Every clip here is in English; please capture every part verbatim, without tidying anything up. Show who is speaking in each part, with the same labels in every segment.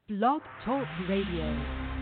Speaker 1: Blog Talk Radio.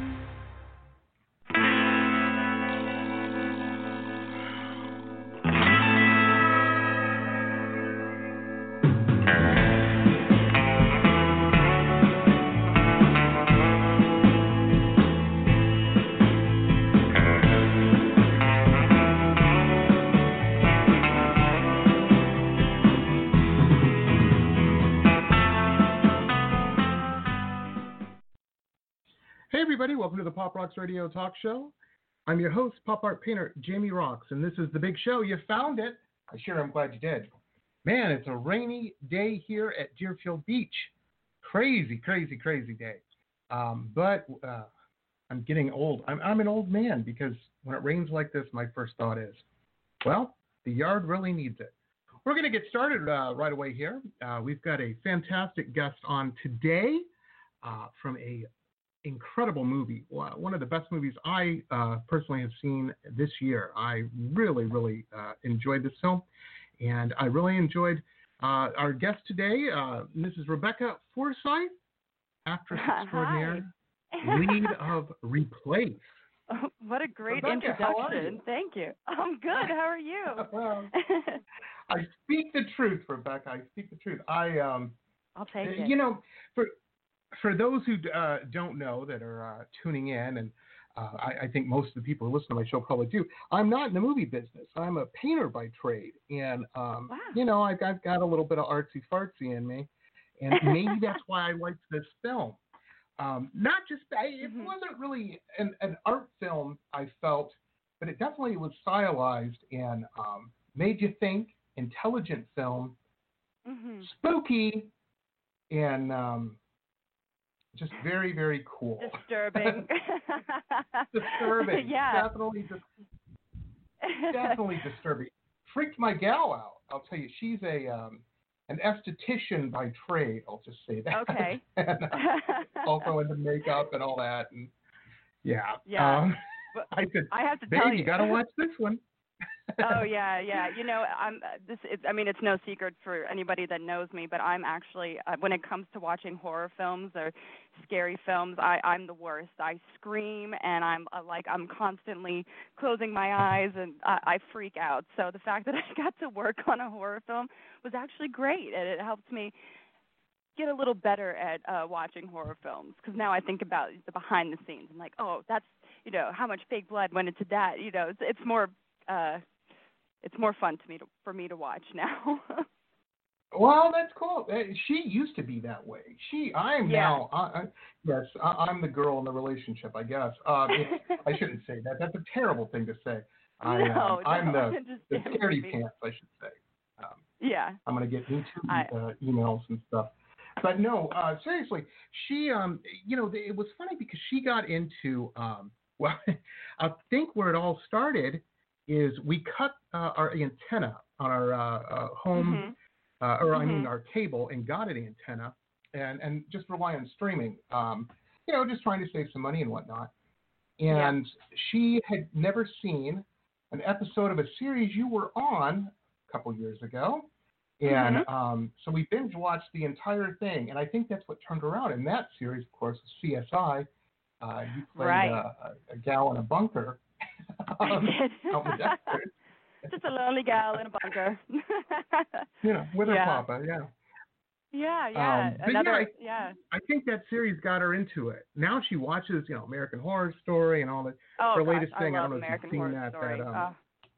Speaker 2: Everybody, welcome to the Pop Rocks Radio Talk Show. I'm your host, pop art painter Jamie Rocks, and this is the big show. You found it. I sure am glad you did. Man, it's a rainy day here at Deerfield Beach. Crazy, crazy, crazy day. Um, but uh, I'm getting old. I'm, I'm an old man because when it rains like this, my first thought is, well, the yard really needs it. We're going to get started uh, right away here. Uh, we've got a fantastic guest on today uh, from a incredible movie, one of the best movies I uh, personally have seen this year. I really, really uh, enjoyed this film, and I really enjoyed uh, our guest today, uh, Missus Rebecca Forsyth, actress extraordinaire, lead of Replace.
Speaker 3: Oh, what a great
Speaker 2: Rebecca,
Speaker 3: introduction. Thank you. I'm good. How are you?
Speaker 2: Well, I speak the truth, Rebecca. I speak the truth. I, um,
Speaker 3: I'll take it.
Speaker 2: You know, for For those who uh, don't know that are uh, tuning in, and uh, I, I think most of the people who listen to my show probably do, I'm not in the movie business. I'm a painter by trade. And, um,
Speaker 3: wow.
Speaker 2: you know, I've, I've got a little bit of artsy-fartsy in me. And maybe that's why I liked this film. Um, not just, I, it mm-hmm. wasn't really an, an art film, I felt, but it definitely was stylized and um, made you think, intelligent film,
Speaker 3: mm-hmm.
Speaker 2: spooky, and... Um, just very, very cool.
Speaker 3: Disturbing.
Speaker 2: Disturbing.
Speaker 3: Yeah.
Speaker 2: Definitely, definitely disturbing. Freaked my gal out. I'll tell you, she's a um, an esthetician by trade. I'll just say that.
Speaker 3: Okay.
Speaker 2: and, uh, also into makeup and all that. And yeah.
Speaker 3: Yeah.
Speaker 2: Um, I said,
Speaker 3: I have to
Speaker 2: babe,
Speaker 3: tell
Speaker 2: you,
Speaker 3: you,
Speaker 2: got to watch this one.
Speaker 3: Oh yeah, yeah. You know, I'm this. It's, I mean, it's no secret for anybody that knows me, but I'm actually, uh, when it comes to watching horror films or scary films, I, I'm the worst. I scream, and I'm uh, like, I'm constantly closing my eyes, and I, I freak out. So the fact that I got to work on a horror film was actually great, and it helped me get a little better at uh, watching horror films. Because now I think about the behind the scenes. I'm like, oh, that's, you know, how much fake blood went into that. You know, it's, it's more. Uh, It's more fun to me to, for me to watch now.
Speaker 2: Well, that's cool. She used to be that way. She, I'm
Speaker 3: yeah.
Speaker 2: now. I, I, yes, I, I'm the girl in the relationship, I guess. Um, it, I shouldn't say that. That's a terrible thing to say. I,
Speaker 3: no,
Speaker 2: um,
Speaker 3: no,
Speaker 2: I'm the, the scaredy
Speaker 3: movie.
Speaker 2: pants, I should say. Um,
Speaker 3: yeah.
Speaker 2: I'm gonna get into
Speaker 3: I,
Speaker 2: uh, emails and stuff. But no, uh, seriously, she, um, you know, it was funny because she got into. Um, well, I think where it all started is we cut uh, our antenna on our uh, uh, home,
Speaker 3: mm-hmm.
Speaker 2: uh, or
Speaker 3: mm-hmm.
Speaker 2: I mean our cable, and got an antenna, and, and just rely on streaming, um, you know, just trying to save some money and whatnot. And yeah. she had never seen an episode of a series you were on a couple years ago, and
Speaker 3: mm-hmm.
Speaker 2: um, so we binge watched the entire thing, and I think that's what turned her around. In that series, of course, was C S I. Uh, you played
Speaker 3: right.
Speaker 2: uh, a, a gal in a bunker.
Speaker 3: um, Just a lonely gal in a bunker.
Speaker 2: you know, with her
Speaker 3: yeah.
Speaker 2: papa, yeah.
Speaker 3: Yeah, yeah.
Speaker 2: Um, but
Speaker 3: Another,
Speaker 2: yeah, I,
Speaker 3: yeah.
Speaker 2: I think that series got her into it. Now she watches, you know, American Horror Story and all that.
Speaker 3: Oh,
Speaker 2: her
Speaker 3: gosh,
Speaker 2: latest thing,
Speaker 3: I,
Speaker 2: I
Speaker 3: love
Speaker 2: don't know
Speaker 3: American
Speaker 2: if you've seen
Speaker 3: Horror
Speaker 2: that.
Speaker 3: Story.
Speaker 2: that um,
Speaker 3: oh.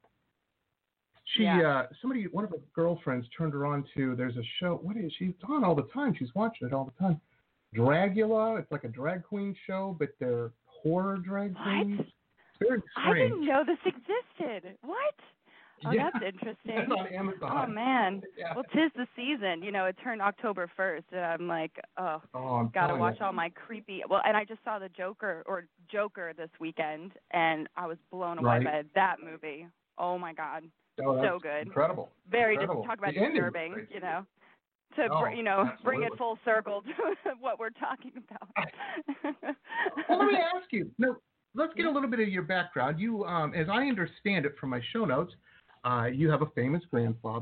Speaker 2: She,
Speaker 3: yeah.
Speaker 2: uh, somebody, one of her girlfriends turned her on to. There's a show. What is she's on all the time? She's watching it all the time. Dragula. It's like a drag queen show, but they're horror drag
Speaker 3: what?
Speaker 2: queens. It's very
Speaker 3: I
Speaker 2: strange.
Speaker 3: didn't know this existed. What? Oh,
Speaker 2: yeah.
Speaker 3: that's interesting.
Speaker 2: It's on Amazon.
Speaker 3: Oh, man.
Speaker 2: yeah.
Speaker 3: Well, 'tis the season. You know, it turned October first, and I'm like, oh,
Speaker 2: oh
Speaker 3: gotta watch
Speaker 2: you.
Speaker 3: all my creepy. Well, and I just saw the Joker or Joker this weekend, and I was blown away
Speaker 2: right.
Speaker 3: by that movie. Oh my God,
Speaker 2: oh,
Speaker 3: so good.
Speaker 2: Incredible.
Speaker 3: Very
Speaker 2: incredible.
Speaker 3: Just talk about
Speaker 2: the
Speaker 3: disturbing. You know, to
Speaker 2: oh,
Speaker 3: br- you know
Speaker 2: absolutely.
Speaker 3: bring it full circle to what we're talking about.
Speaker 2: Well, let me ask you. No, let's get a little bit of your background. You, um, as I understand it from my show notes, uh, you have a famous grandfather,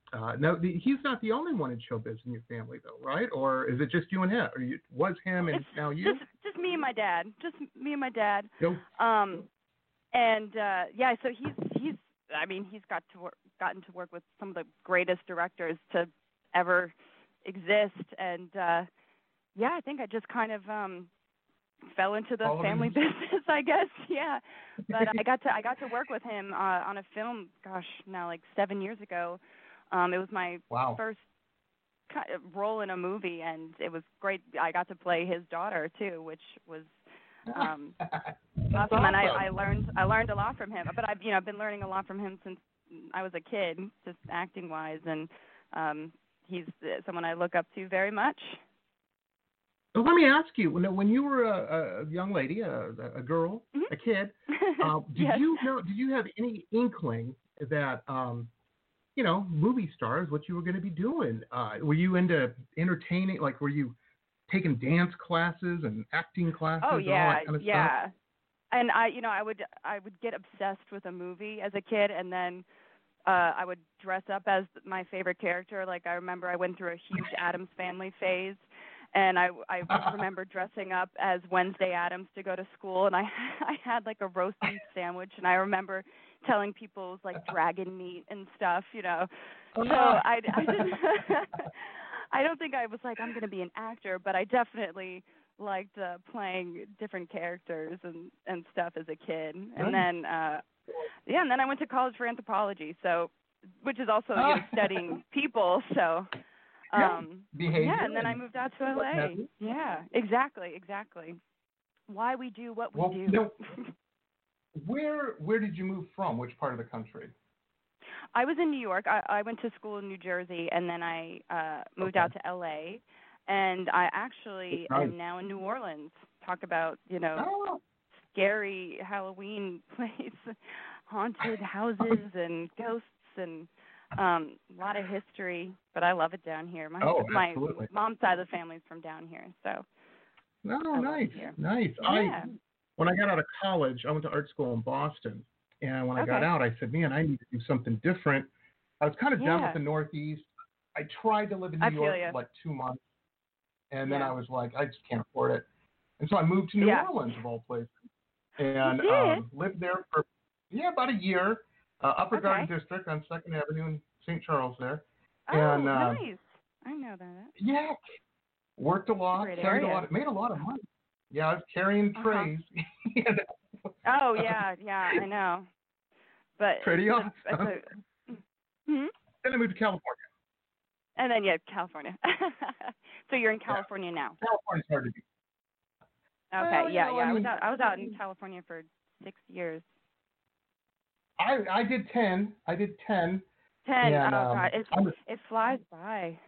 Speaker 2: Uh, no, the, he's not the only one in showbiz in your family, though, right? Or is it just you and him? Or you, was him and
Speaker 3: it's
Speaker 2: now you?
Speaker 3: Just, just me and my dad. Just me and my dad.
Speaker 2: Nope.
Speaker 3: Um, and uh, yeah, so he's he's. I mean, he's got to work, gotten to work with some of the greatest directors to ever exist, and uh, yeah, I think I just kind of um, fell into the
Speaker 2: All
Speaker 3: family business, I guess. Yeah, but I got to I got to work with him uh, on a film. Gosh, now like seven years ago. Um, it was my
Speaker 2: wow.
Speaker 3: first kind of role in a movie, and it was great. I got to play his daughter too, which was um, awesome.
Speaker 2: awesome.
Speaker 3: And I, I learned I learned a lot from him. But I've you know been learning a lot from him since I was a kid, just acting wise, and um, he's someone I look up to very much.
Speaker 2: Well, let me ask you: when when you were a, a young lady, a, a girl,
Speaker 3: mm-hmm.
Speaker 2: a kid, uh, did
Speaker 3: yes.
Speaker 2: you know? Did you have any inkling that um, you know, movie stars, what you were going to be doing? Uh, were you into entertaining? Like, were you taking dance classes and acting classes?
Speaker 3: Oh
Speaker 2: and
Speaker 3: yeah,
Speaker 2: all that kind of
Speaker 3: yeah.
Speaker 2: stuff?
Speaker 3: And I, you know, I would I would get obsessed with a movie as a kid, and then uh, I would dress up as my favorite character. Like I remember I went through a huge Addams Family phase, and I I remember dressing up as Wednesday Addams to go to school, and I I had like a roast beef sandwich, and I remember telling people it was like dragon meat and stuff, you know. So I, I didn't. I don't think I was like I'm going to be an actor, but I definitely liked uh, playing different characters and and stuff as a kid. And then uh, yeah, and then I went to college for anthropology, so which is also you know, studying people. So um,
Speaker 2: yeah,
Speaker 3: yeah, and then I moved out to L A. Yeah, exactly, exactly. Why we do what we
Speaker 2: well,
Speaker 3: do.
Speaker 2: No. Where where did you move from? Which part of the country?
Speaker 3: I was in New York. I, I went to school in New Jersey, and then I uh, moved
Speaker 2: okay.
Speaker 3: out to L A. And I actually
Speaker 2: nice.
Speaker 3: am now in New Orleans. Talk about you know
Speaker 2: oh.
Speaker 3: scary Halloween place, haunted houses and ghosts and um, a lot of history. But I love it down here. My
Speaker 2: oh,
Speaker 3: my
Speaker 2: absolutely.
Speaker 3: mom's side of the family's from down here, so.
Speaker 2: Oh, nice, nice.
Speaker 3: Yeah.
Speaker 2: I when I got out of college, I went to art school in Boston, and when I
Speaker 3: okay.
Speaker 2: got out, I said, "Man, I need to do something different." I was kind of
Speaker 3: yeah.
Speaker 2: done with the Northeast. I tried to live in New
Speaker 3: I
Speaker 2: York
Speaker 3: feel
Speaker 2: for like two months, and
Speaker 3: yeah.
Speaker 2: then I was like, "I just can't afford it," and so I moved to New
Speaker 3: yeah.
Speaker 2: Orleans of all places, and
Speaker 3: you did?
Speaker 2: Um, lived there for yeah about a year, uh, Upper
Speaker 3: okay.
Speaker 2: Garden District on Second Avenue in Saint Charles there.
Speaker 3: Oh,
Speaker 2: and, uh,
Speaker 3: nice! I know that.
Speaker 2: Yeah, worked a lot,
Speaker 3: Great
Speaker 2: carried
Speaker 3: area.
Speaker 2: a lot, made a lot of money. Yeah, I was carrying
Speaker 3: uh-huh.
Speaker 2: trays. you know?
Speaker 3: Oh yeah, yeah, I know. But
Speaker 2: pretty awesome.
Speaker 3: It's a, hmm?
Speaker 2: Then I moved to California.
Speaker 3: And then yeah, California. So you're in California
Speaker 2: yeah.
Speaker 3: now.
Speaker 2: California's hard to beat.
Speaker 3: Okay,
Speaker 2: well,
Speaker 3: yeah,
Speaker 2: know,
Speaker 3: yeah.
Speaker 2: I,
Speaker 3: I
Speaker 2: mean,
Speaker 3: was out. I was out in California for six years.
Speaker 2: I I did ten. I did ten.
Speaker 3: Ten.
Speaker 2: And,
Speaker 3: oh
Speaker 2: um,
Speaker 3: god, it
Speaker 2: I'm,
Speaker 3: it flies by.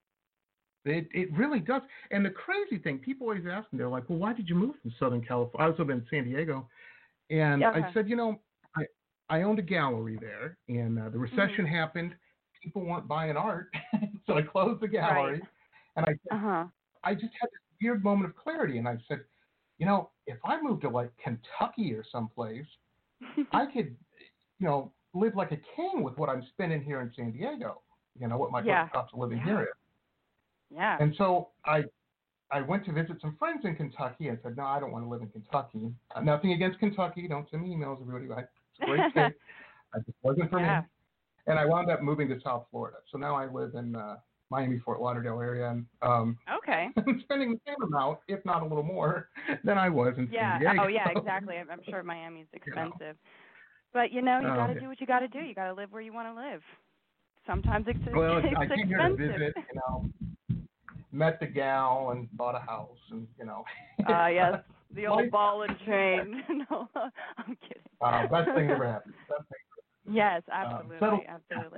Speaker 2: It it really does. And the crazy thing, people always ask me, they're like, "Well, why did you move from Southern California?" I was living in San Diego, and
Speaker 3: okay.
Speaker 2: I said, you know, I I owned a gallery there, and uh, the recession
Speaker 3: mm-hmm.
Speaker 2: happened. People weren't buying art, so I closed the gallery.
Speaker 3: Right.
Speaker 2: And I said,
Speaker 3: uh-huh.
Speaker 2: I just had this weird moment of clarity, and I said, you know, if I moved to like Kentucky or someplace, I could, you know, live like a king with what I'm spending here in San Diego. You know, what my
Speaker 3: yeah.
Speaker 2: cost of living
Speaker 3: yeah.
Speaker 2: here is.
Speaker 3: Yeah.
Speaker 2: And so I I went to visit some friends in Kentucky and said, no, I don't want to live in Kentucky. Uh, nothing against Kentucky. Don't send me emails, everybody. It's a great state. It just wasn't for
Speaker 3: yeah.
Speaker 2: me. And I wound up moving to South Florida. So now I live in uh, Miami, Fort Lauderdale area. And um,
Speaker 3: okay.
Speaker 2: I'm spending the same amount, if not a little more, than I was in
Speaker 3: yeah.
Speaker 2: San Diego.
Speaker 3: Oh, yeah, exactly. I'm sure Miami's expensive. You know. But, you know, you
Speaker 2: um,
Speaker 3: got to do what you got to do. You got to live where you want to live. Sometimes it's,
Speaker 2: well,
Speaker 3: it's
Speaker 2: I
Speaker 3: expensive.
Speaker 2: came here to visit, you know. Met the gal and bought a house, and you know.
Speaker 3: Ah, uh, yes, the old ball and chain. No, I'm kidding.
Speaker 2: Uh, best thing ever happened. Best thing ever.
Speaker 3: Yes, absolutely,
Speaker 2: um,
Speaker 3: absolutely.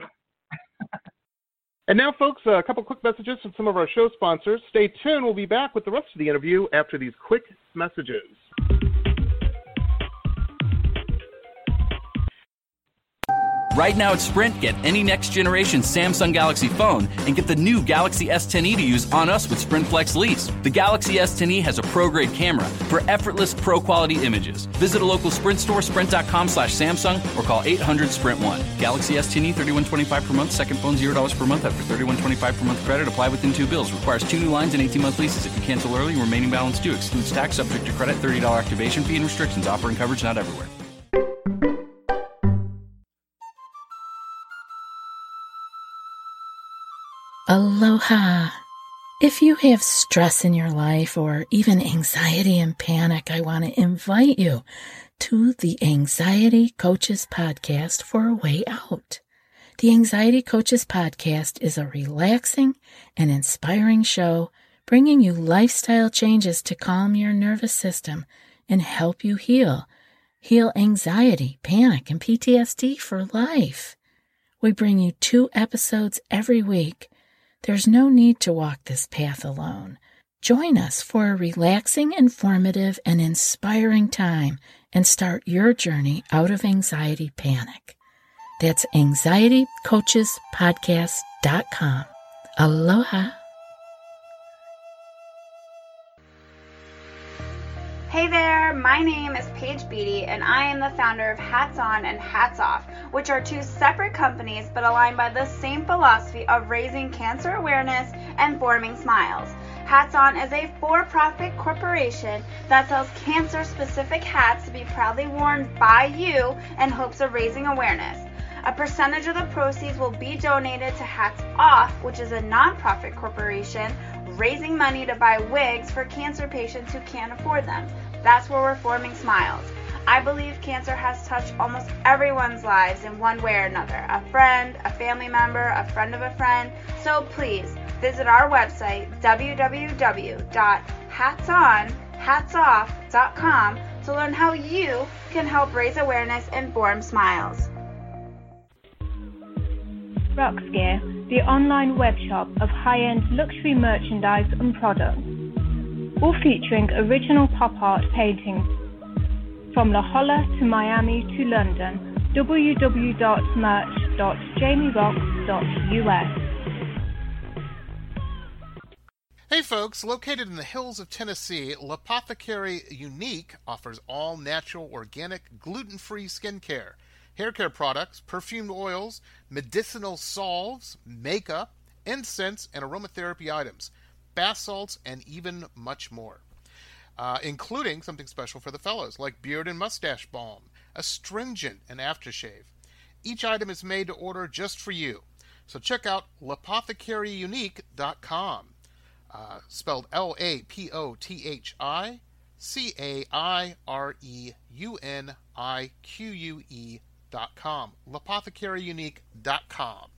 Speaker 4: And now, folks, a couple quick messages from some of our show sponsors. Stay tuned. We'll be back with the rest of the interview after these quick messages.
Speaker 5: Right now at Sprint, get any next-generation Samsung Galaxy phone and get the new Galaxy S ten e to use on us with Sprint Flex Lease. The Galaxy S ten e has a pro-grade camera for effortless pro-quality images. Visit a local Sprint store, sprint.com slash Samsung, or call eight hundred Sprint one. Galaxy S ten e, thirty-one twenty-five per month. Second phone, zero dollars per month after thirty-one twenty-five per month credit. Apply within two bills. Requires two new lines and eighteen-month leases. If you cancel early, remaining balance due. Excludes tax, subject to credit, thirty dollars activation fee and restrictions. Offer and coverage not everywhere.
Speaker 6: Aloha. If you have stress in your life or even anxiety and panic, I want to invite you to the Anxiety Coaches Podcast for a way out. The Anxiety Coaches Podcast is a relaxing and inspiring show bringing you lifestyle changes to calm your nervous system and help you heal. Heal anxiety, panic, and P T S D for life. We bring you two episodes every week. There's no need to walk this path alone. Join us for a relaxing, informative, and inspiring time and start your journey out of anxiety panic. That's anxiety coaches podcast dot com. Aloha.
Speaker 7: Hey there, my name is Paige Beatty, and I am the founder of Hats On and Hats Off, which are two separate companies but aligned by the same philosophy of raising cancer awareness and forming smiles. Hats On is a for-profit corporation that sells cancer-specific hats to be proudly worn by you in hopes of raising awareness. A percentage of the proceeds will be donated to Hats Off, which is a nonprofit corporation raising money to buy wigs for cancer patients who can't afford them. That's where we're forming smiles. I believe cancer has touched almost everyone's lives in one way or another. A friend, a family member, a friend of a friend. So please visit our website, w w w dot hats on hats off dot com, to learn how you can help raise awareness and form smiles.
Speaker 8: Rox Gear, the online webshop of high-end luxury merchandise and products, all featuring original pop art paintings from La Jolla to Miami to London. w w w dot merch dot jamie rox dot u s.
Speaker 4: Hey folks, located in the hills of Tennessee, L'Apothecary Unique offers all natural, organic, gluten-free skincare, hair care products, perfumed oils, medicinal salves, makeup, incense, and aromatherapy items, bath salts, and even much more. Uh, including something special for the fellows, like beard and mustache balm, astringent, and aftershave. Each item is made to order just for you. So check out l'apothecary unique dot com, uh, spelled L A P O T H I C A I R E U N I Q U E dot com, l'apothecary unique dot com.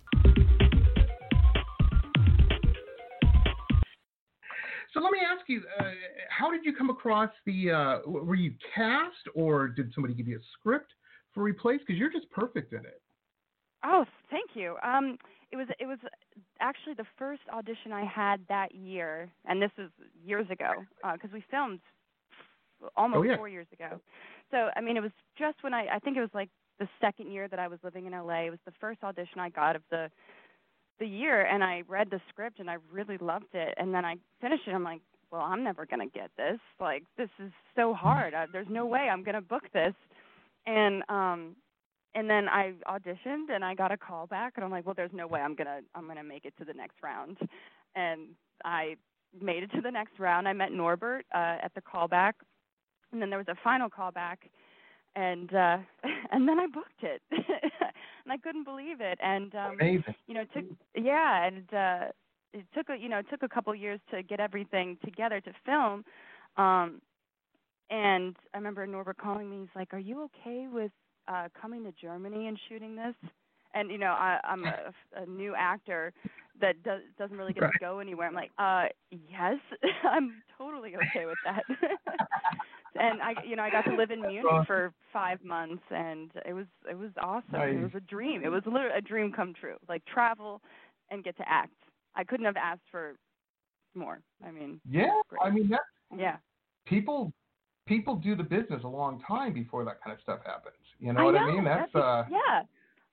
Speaker 2: So let me ask you, uh, how did you come across the, uh, were you cast or did somebody give you a script for Replace? Because you're just perfect in it.
Speaker 3: Oh, thank you. Um, it was it was actually the first audition I had that year, and this is years ago, because uh, we filmed almost oh, yeah. four years ago. So, I mean, it was just when I, I think it was like the second year that I was living in L A. It was the first audition I got of the the year, and I read the script, and I really loved it. And then I finished it. I'm like, well, I'm never going to get this. Like, this is so hard. I, there's no way I'm going to book this. And um, and then I auditioned, and I got a call back, and I'm like, well, there's no way I'm gonna I'm gonna make it to the next round. And I made it to the next round. I met Norbert uh, at the callback, and then there was a final callback. And uh, and then I booked it, and I couldn't believe it. And um,
Speaker 2: amazing,
Speaker 3: you know, it took yeah, and uh, it took a you know it took a couple years to get everything together to film. Um, and I remember Norbert calling me. He's like, "Are you okay with uh, coming to Germany and shooting this?" And you know, I, I'm a, a new actor that does, doesn't really get right. to go anywhere. I'm like, uh, yes, I'm totally okay with that. And I, you know, I got to live in Munich for five months, and it was it was awesome. Nice. It was a dream. It was literally a dream come true. Like travel and get to act. I couldn't have asked for more. I mean,
Speaker 2: yeah, I mean that.
Speaker 3: Yeah.
Speaker 2: People people do the business a long time before that kind of stuff happens. You know
Speaker 3: I
Speaker 2: what
Speaker 3: know.
Speaker 2: I mean? That's,
Speaker 3: That's
Speaker 2: uh.
Speaker 3: Yeah.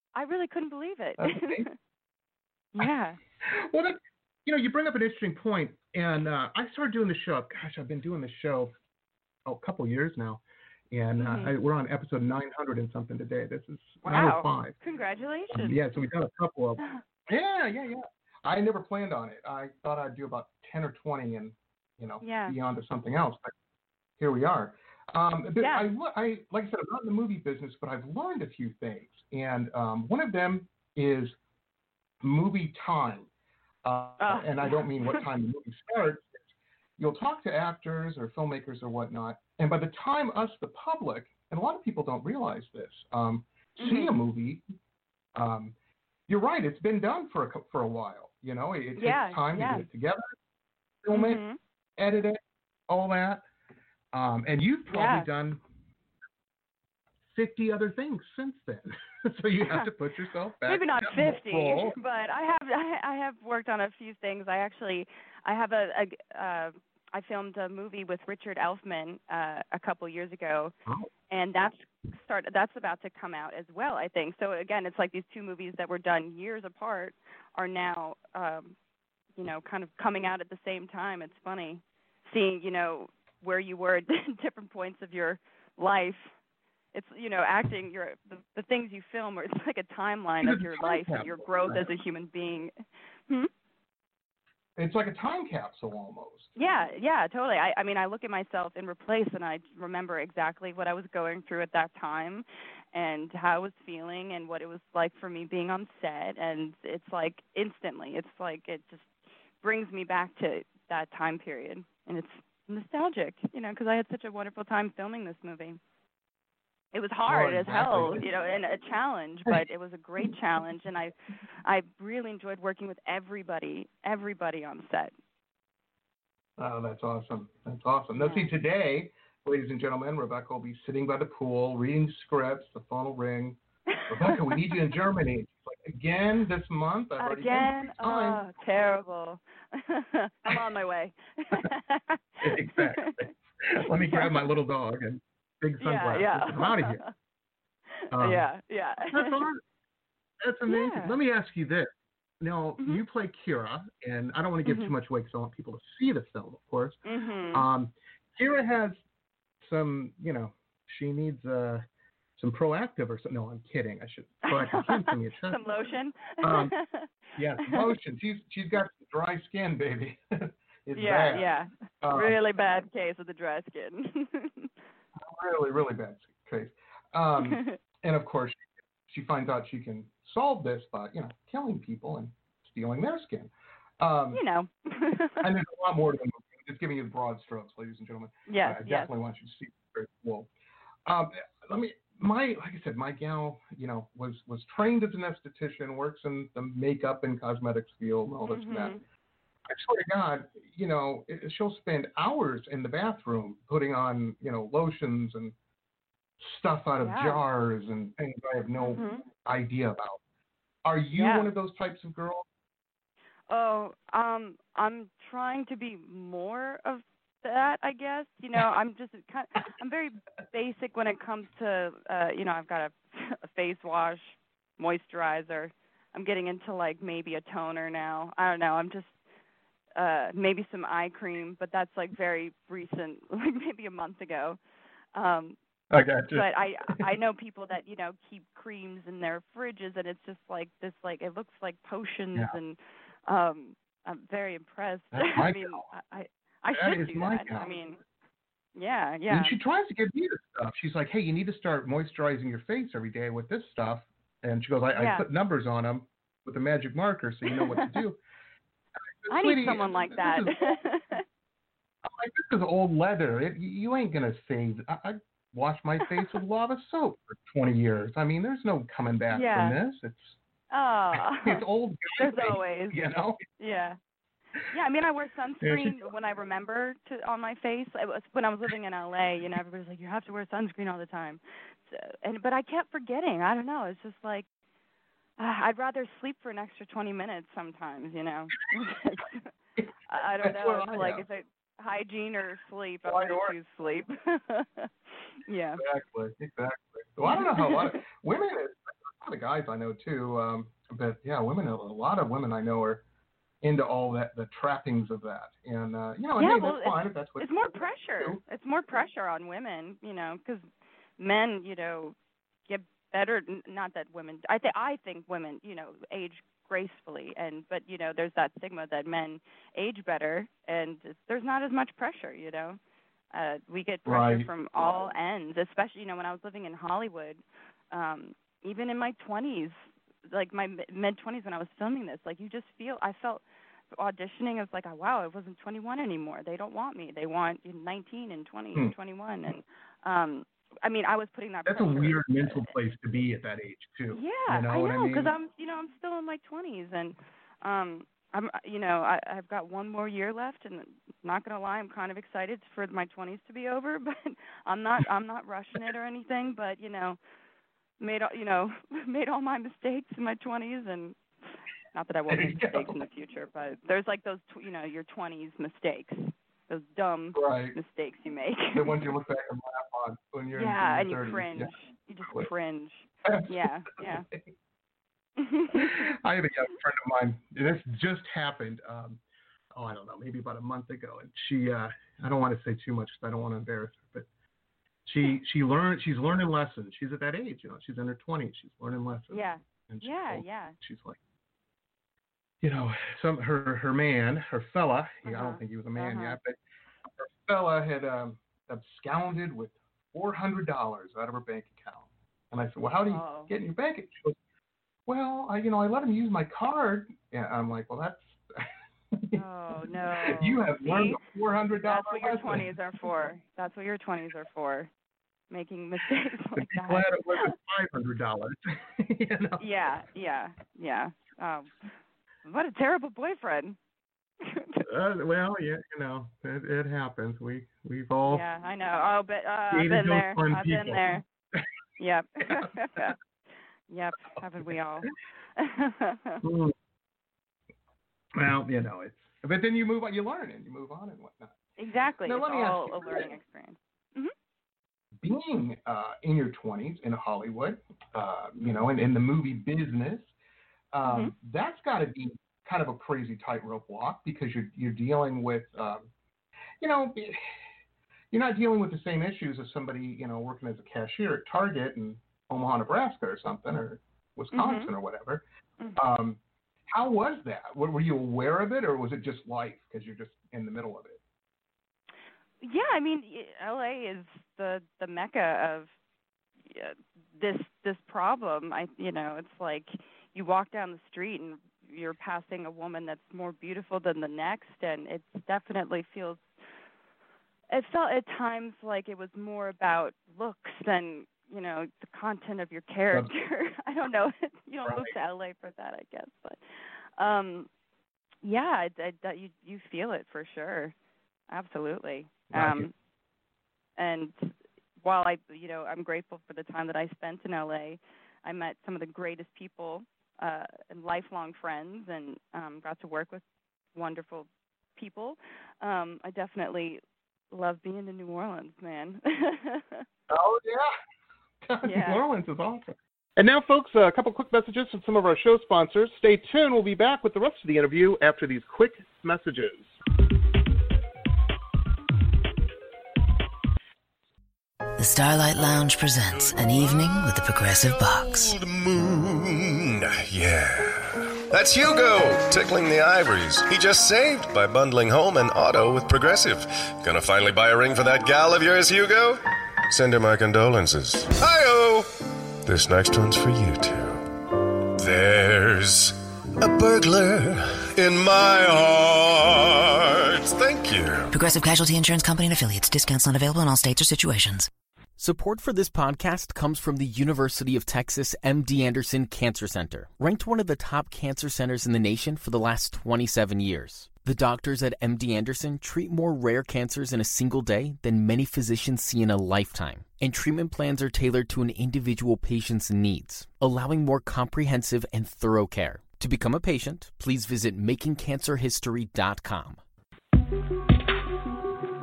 Speaker 3: I really couldn't believe it.
Speaker 2: That's amazing.
Speaker 3: Yeah.
Speaker 2: Well, that, you know, you bring up an interesting point, and uh, I started doing the show. Gosh, I've been doing the show oh, a couple years now, and
Speaker 3: mm-hmm.
Speaker 2: uh, I, we're on episode nine hundred and something today. This is
Speaker 3: wow.
Speaker 2: nine oh five.
Speaker 3: Congratulations.
Speaker 2: Um, yeah, so we've done a couple of. Yeah, yeah, yeah. I never planned on it. I thought I'd do about ten or twenty, and you know,
Speaker 3: yeah.
Speaker 2: be on to something else. But here we are. Um, but
Speaker 3: yeah.
Speaker 2: I, I, like I said, I'm not in the movie business, but I've learned a few things, and um, one of them is movie time. Uh,
Speaker 3: oh,
Speaker 2: and I
Speaker 3: yeah.
Speaker 2: don't mean what time the movie starts. You'll talk to actors or filmmakers or whatnot, and by the time us, the public, and a lot of people don't realize this, um,
Speaker 3: mm-hmm.
Speaker 2: see a movie. Um, you're right; it's been done for a for a while. You know, it, it
Speaker 3: yeah,
Speaker 2: takes time
Speaker 3: yeah.
Speaker 2: to get it together, film
Speaker 3: mm-hmm.
Speaker 2: it, edit it, all that. Um, and you've probably
Speaker 3: yeah.
Speaker 2: done fifty other things since then. So you have to put yourself back.
Speaker 3: Maybe not fifty,
Speaker 2: role.
Speaker 3: but I have I, I have worked on a few things. I actually I have a, a uh, I filmed a movie with Richard Elfman uh, a couple years ago,
Speaker 2: oh.
Speaker 3: and that's start that's about to come out as well, I think. So again, it's like these two movies that were done years apart are now um, you know kind of coming out at the same time. It's funny seeing you know where you were at different points of your life. It's, you know, acting, your the, the things you film, are, it's like a timeline of your life and your growth as a human being. Hmm?
Speaker 2: It's like a time capsule almost.
Speaker 3: Yeah, yeah, totally. I, I mean, I look at myself in Replace, and I remember exactly what I was going through at that time and how I was feeling and what it was like for me being on set. And it's like instantly, it's like it just brings me back to that time period. And it's nostalgic, you know, because I had such a wonderful time filming this movie. It was hard
Speaker 2: oh,
Speaker 3: as
Speaker 2: exactly.
Speaker 3: hell, you know, and a challenge, but it was a great challenge, and I, I really enjoyed working with everybody, everybody on set.
Speaker 2: Oh, that's awesome. That's awesome. Now, see, today, ladies and gentlemen, Rebecca will be sitting by the pool, reading scripts, the phone will ring. Rebecca, we need you in Germany. She's like, again this month? I've already
Speaker 3: Again?
Speaker 2: been time.
Speaker 3: Oh, terrible. I'm on my way.
Speaker 2: Exactly. Let me grab my little dog and big sunglasses.
Speaker 3: Yeah, yeah.
Speaker 2: I'm out of here. Um,
Speaker 3: yeah, yeah.
Speaker 2: That's, that's amazing.
Speaker 3: Yeah.
Speaker 2: Let me ask you this. Now,
Speaker 3: mm-hmm.
Speaker 2: you play Kira, and I don't want to give
Speaker 3: mm-hmm.
Speaker 2: too much away because I want people to see the film, of course.
Speaker 3: Mm-hmm.
Speaker 2: Um, Kira has some, you know, she needs uh, some Proactiv or something. No, I'm kidding. I should. Proactiv can't me
Speaker 3: some lotion.
Speaker 2: um, yeah, lotion. She's she's got dry skin, baby. It's
Speaker 3: yeah,
Speaker 2: bad.
Speaker 3: yeah.
Speaker 2: Um,
Speaker 3: really bad case of the dry skin.
Speaker 2: really, really bad case. Um, and of course, she finds out she can solve this by, you know, killing people and stealing their skin. Um,
Speaker 3: you know.
Speaker 2: And there's a lot more to the movie. I'm just giving you the broad strokes, ladies and gentlemen.
Speaker 3: Yes,
Speaker 2: I
Speaker 3: yes.
Speaker 2: definitely want you to see it. Very cool. Um, let me. My, like I said, my gal, you know, was was trained as an esthetician, works in the makeup and cosmetics field and all this
Speaker 3: mm-hmm.
Speaker 2: and that. I swear to God, you know, it, she'll spend hours in the bathroom putting on, you know, lotions and stuff out of
Speaker 3: yeah.
Speaker 2: jars and things I have no
Speaker 3: mm-hmm.
Speaker 2: idea about. Are you
Speaker 3: yeah.
Speaker 2: one of those types of girls?
Speaker 3: Oh, um, I'm trying to be more of that, I guess. You know, I'm just kind of, I'm very basic when it comes to, uh, you know, I've got a, a face wash, moisturizer. I'm getting into like maybe a toner now. I don't know. I'm just uh, maybe some eye cream, but that's like very recent, like maybe a month ago. Um,
Speaker 2: I got you.
Speaker 3: But I I know people that, you know, keep creams in their fridges, and it's just like this, like it looks like potions,
Speaker 2: yeah.
Speaker 3: and um, I'm very impressed.
Speaker 2: That's my
Speaker 3: I mean, I I, I
Speaker 2: that
Speaker 3: should
Speaker 2: is
Speaker 3: do
Speaker 2: my
Speaker 3: that.
Speaker 2: gal.
Speaker 3: I mean, yeah, yeah.
Speaker 2: And she tries to give me this stuff. She's like, hey, you need to start moisturizing your face every day with this stuff. And she goes, I,
Speaker 3: yeah.
Speaker 2: I put numbers on them with a magic marker so you know what to do.
Speaker 3: I need someone like that.
Speaker 2: Is, I'm like, this is old leather. It, you ain't going to save. I, I wash my face with lava soap for twenty years. I mean, there's no coming back
Speaker 3: yeah.
Speaker 2: from this. It's
Speaker 3: oh,
Speaker 2: it's old.
Speaker 3: There's
Speaker 2: face,
Speaker 3: always.
Speaker 2: You know?
Speaker 3: Yeah. Yeah, I mean, I wear sunscreen
Speaker 2: yeah, she,
Speaker 3: when I remember to on my face. It was, when I was living in L A, you know, everybody's like, you have to wear sunscreen all the time. So, and But I kept forgetting. I don't know. It's just like, uh, I'd rather sleep for an extra twenty minutes sometimes, you know. I, I don't know. It's like, if it hygiene or sleep, I'm going to choose sleep. Yeah.
Speaker 2: Exactly, exactly. So I don't know how a lot of women, lot of guys I know too. Um, but yeah, women, a lot of women I know are into all that, the trappings of that. And, uh, you know,
Speaker 3: yeah,
Speaker 2: hey,
Speaker 3: well,
Speaker 2: that's fine if that's what
Speaker 3: it's more pressure. Do. It's more pressure on women, you know, because men, you know, get better. Not that women, I, th- I think women, you know, age gracefully. And, but, you know, there's that stigma that men age better and there's not as much pressure, you know. Uh, we get pressure
Speaker 2: right.
Speaker 3: from all ends, especially, you know, when I was living in Hollywood, um, even in my twenties, like my mid-twenties when I was filming this, like you just feel, I felt auditioning as like, oh, wow, I wasn't twenty-one anymore. They don't want me. They want nineteen and twenty hmm. and twenty-one. And, um, I mean, I was putting that
Speaker 2: That's
Speaker 3: pressure.
Speaker 2: a weird mental place to be at that age, too.
Speaker 3: Yeah,
Speaker 2: you know
Speaker 3: I know, because
Speaker 2: I mean?
Speaker 3: I'm, you know, I'm still in my twenties. And, um, I'm, you know, I, I've got one more year left, and not gonna lie, I'm kind of excited for my twenties to be over. But I'm not, I'm not rushing it or anything. But you know, made, you know, made all my mistakes in my twenties, and not that I won't make mistakes go. in the future, but there's like those, you know, your twenties mistakes, those dumb
Speaker 2: right.
Speaker 3: mistakes you make.
Speaker 2: The ones you look back and laugh on when you're
Speaker 3: yeah,
Speaker 2: in your
Speaker 3: and you cringe.
Speaker 2: Yeah.
Speaker 3: You just cringe. yeah, yeah.
Speaker 2: I have a young friend of mine. This just happened. Um, oh, I don't know, maybe about a month ago. And she, uh, I don't want to say too much because I don't want to embarrass her, but she she learned. She's learning lessons. She's at that age, you know. She's in her twenties. She's learning lessons.
Speaker 3: Yeah.
Speaker 2: And
Speaker 3: yeah,
Speaker 2: told,
Speaker 3: yeah.
Speaker 2: She's like, you know, some her her man, her fella.
Speaker 3: Uh-huh.
Speaker 2: I don't think he was a man
Speaker 3: uh-huh.
Speaker 2: yet, but her fella had um, absconded with four hundred dollars out of her bank account. And I said, well, how do you
Speaker 3: oh.
Speaker 2: get in your bank account? She goes, well, I, you know, I let him use my card. And I'm like, well, that's.
Speaker 3: oh no.
Speaker 2: You have
Speaker 3: See?
Speaker 2: learned a four hundred dollars.
Speaker 3: That's what your twenties are for. That's what your twenties are for. Making mistakes like
Speaker 2: Be
Speaker 3: that.
Speaker 2: glad it wasn't five hundred dollars. you know?
Speaker 3: Yeah, yeah, yeah. Um, what a terrible boyfriend.
Speaker 2: uh, well, yeah, you know, it, it happens. We we've all.
Speaker 3: Yeah, I know. Oh, but uh, I've been there. I've
Speaker 2: people.
Speaker 3: been there. Yep. Yep. Haven't we all?
Speaker 2: mm. Well, you know, it's. But then you move on. You learn and you move on and whatnot.
Speaker 3: Exactly.
Speaker 2: Now,
Speaker 3: it's
Speaker 2: let me
Speaker 3: all
Speaker 2: ask you,
Speaker 3: a learning experience. Mm-hmm.
Speaker 2: Being uh, in your twenties in Hollywood, uh, you know, and in the movie business, um,
Speaker 3: mm-hmm.
Speaker 2: that's got to be kind of a crazy tightrope walk because you're you're dealing with, um, you know, you're not dealing with the same issues as somebody, you know, working as a cashier at Target in Omaha, Nebraska, or something, or Wisconsin,
Speaker 3: mm-hmm.
Speaker 2: or whatever.
Speaker 3: Mm-hmm.
Speaker 2: Um, how was that? Were you aware of it, or was it just life because you're just in the middle of it?
Speaker 3: Yeah, I mean, L A is the the mecca of uh, this this problem. I, you know, it's like you walk down the street and you're passing a woman that's more beautiful than the next, and it definitely feels. It felt at times like it was more about looks than, you know, the content of your character. I don't know. You don't
Speaker 2: right.
Speaker 3: move to L A for that, I guess, but um, yeah, I, I, you you feel it for sure, absolutely. Um, and while I, you know, I'm grateful for the time that I spent in L A, I met some of the greatest people uh, and lifelong friends, and um, got to work with wonderful people. Um, I definitely love being in New Orleans, man.
Speaker 2: Oh yeah,
Speaker 3: yeah.
Speaker 2: New Orleans is awesome. And now, folks, a couple quick messages from some of our show sponsors. Stay tuned. We'll be back with the rest of the interview after these quick messages.
Speaker 9: The Starlight Lounge presents An Evening with the Progressive Box.
Speaker 10: Old moon, yeah. That's Hugo, tickling the ivories. He just saved by bundling home and auto with Progressive. Gonna finally buy a ring for that gal of yours, Hugo? Send her my condolences. Hi-oh! This next one's for you, too. There's a burglar in my heart. Thank you.
Speaker 9: Progressive Casualty Insurance Company and Affiliates. Discounts not available in all states or situations.
Speaker 11: Support for this podcast comes from the University of Texas M D Anderson Cancer Center, ranked one of the top cancer centers in the nation for the last twenty-seven years. The doctors at M D Anderson treat more rare cancers in a single day than many physicians see in a lifetime, and treatment plans are tailored to an individual patient's needs, allowing more comprehensive and thorough care. To become a patient, please visit making cancer history dot com.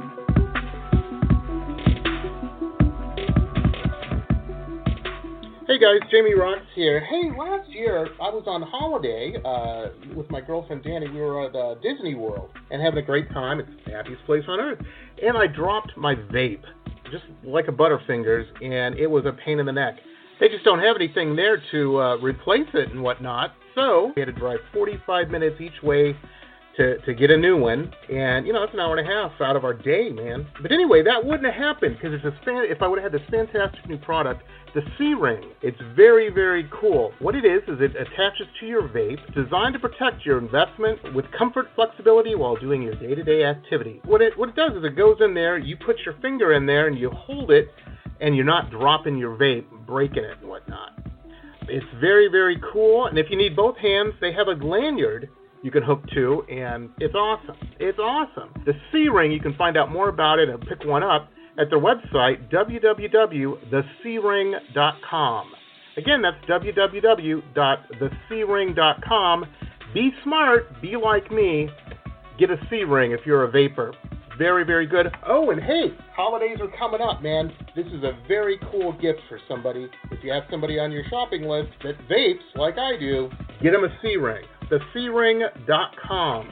Speaker 2: Hey Hey guys, Jamie Rocks here. Hey, last year I was on holiday uh, with my girlfriend Danny. We were at uh, Disney World and having a great time. It's the happiest place on earth. And I dropped my vape, just like a Butterfingers, and it was a pain in the neck. They just don't have anything there to uh, replace it and whatnot. So we had to drive forty-five minutes each way to, to get a new one. And, you know, that's an hour and a half out of our day, man. But anyway, that wouldn't have happened because it's a fan, if I would have had this fantastic new product, the C-Ring. It's very, very cool. What it is, is it attaches to your vape, designed to protect your investment with comfort, flexibility while doing your day-to-day activity. What it, what it does is it goes in there, you put your finger in there, and you hold it, and you're not dropping your vape, breaking it and whatnot. It's very, very cool. And if you need both hands, they have a lanyard you can hook to, and it's awesome. It's awesome. The C-Ring, you can find out more about it and pick one up at their website, w w w dot the c ring dot com. Again, that's w w w dot the c ring dot com. Be smart. Be like me. Get a C-Ring if you're a vapor. Very, very good. Oh, and hey, holidays are coming up, man. This is a very cool gift for somebody. If you have somebody on your shopping list that vapes like I do, get them a C-Ring. the c ring dot com.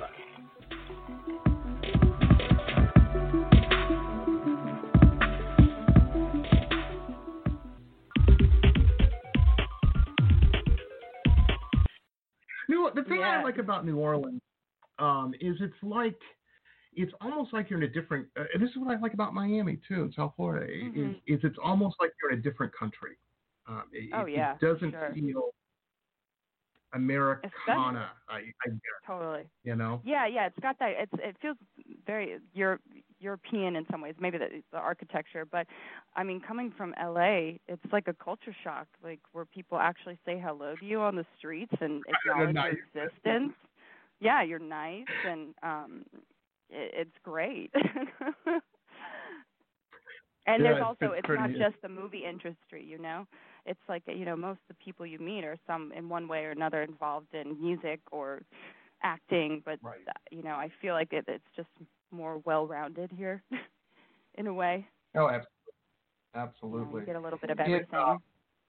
Speaker 2: New, the thing yeah. I like about New Orleans um, is it's like, it's almost like you're in a different, uh, and this is what I like about Miami too, in South Florida, mm-hmm. is, is it's almost like you're in a different country. Um, it,
Speaker 3: oh, yeah.
Speaker 2: It doesn't
Speaker 3: sure.
Speaker 2: feel Americana, I, I guess.
Speaker 3: Totally.
Speaker 2: You know?
Speaker 3: Yeah, yeah, it's got that, it's, it feels very Euro, European in some ways, maybe the, the architecture, but I mean, coming from L A, it's like a culture shock, like where people actually say hello to you on the streets and acknowledge nice. your existence. Yeah, you're nice, and um, it, it's great. And
Speaker 2: yeah,
Speaker 3: there's also,
Speaker 2: it's,
Speaker 3: it's
Speaker 2: pretty,
Speaker 3: not just the movie industry, you know? It's like, you know, most of the people you meet are some in one way or another involved in music or acting, but,
Speaker 2: right.
Speaker 3: uh, you know, I feel like it, it's just more well-rounded here in a way.
Speaker 2: Oh, absolutely. Absolutely.
Speaker 3: You know, you get a little bit of everything. It, uh,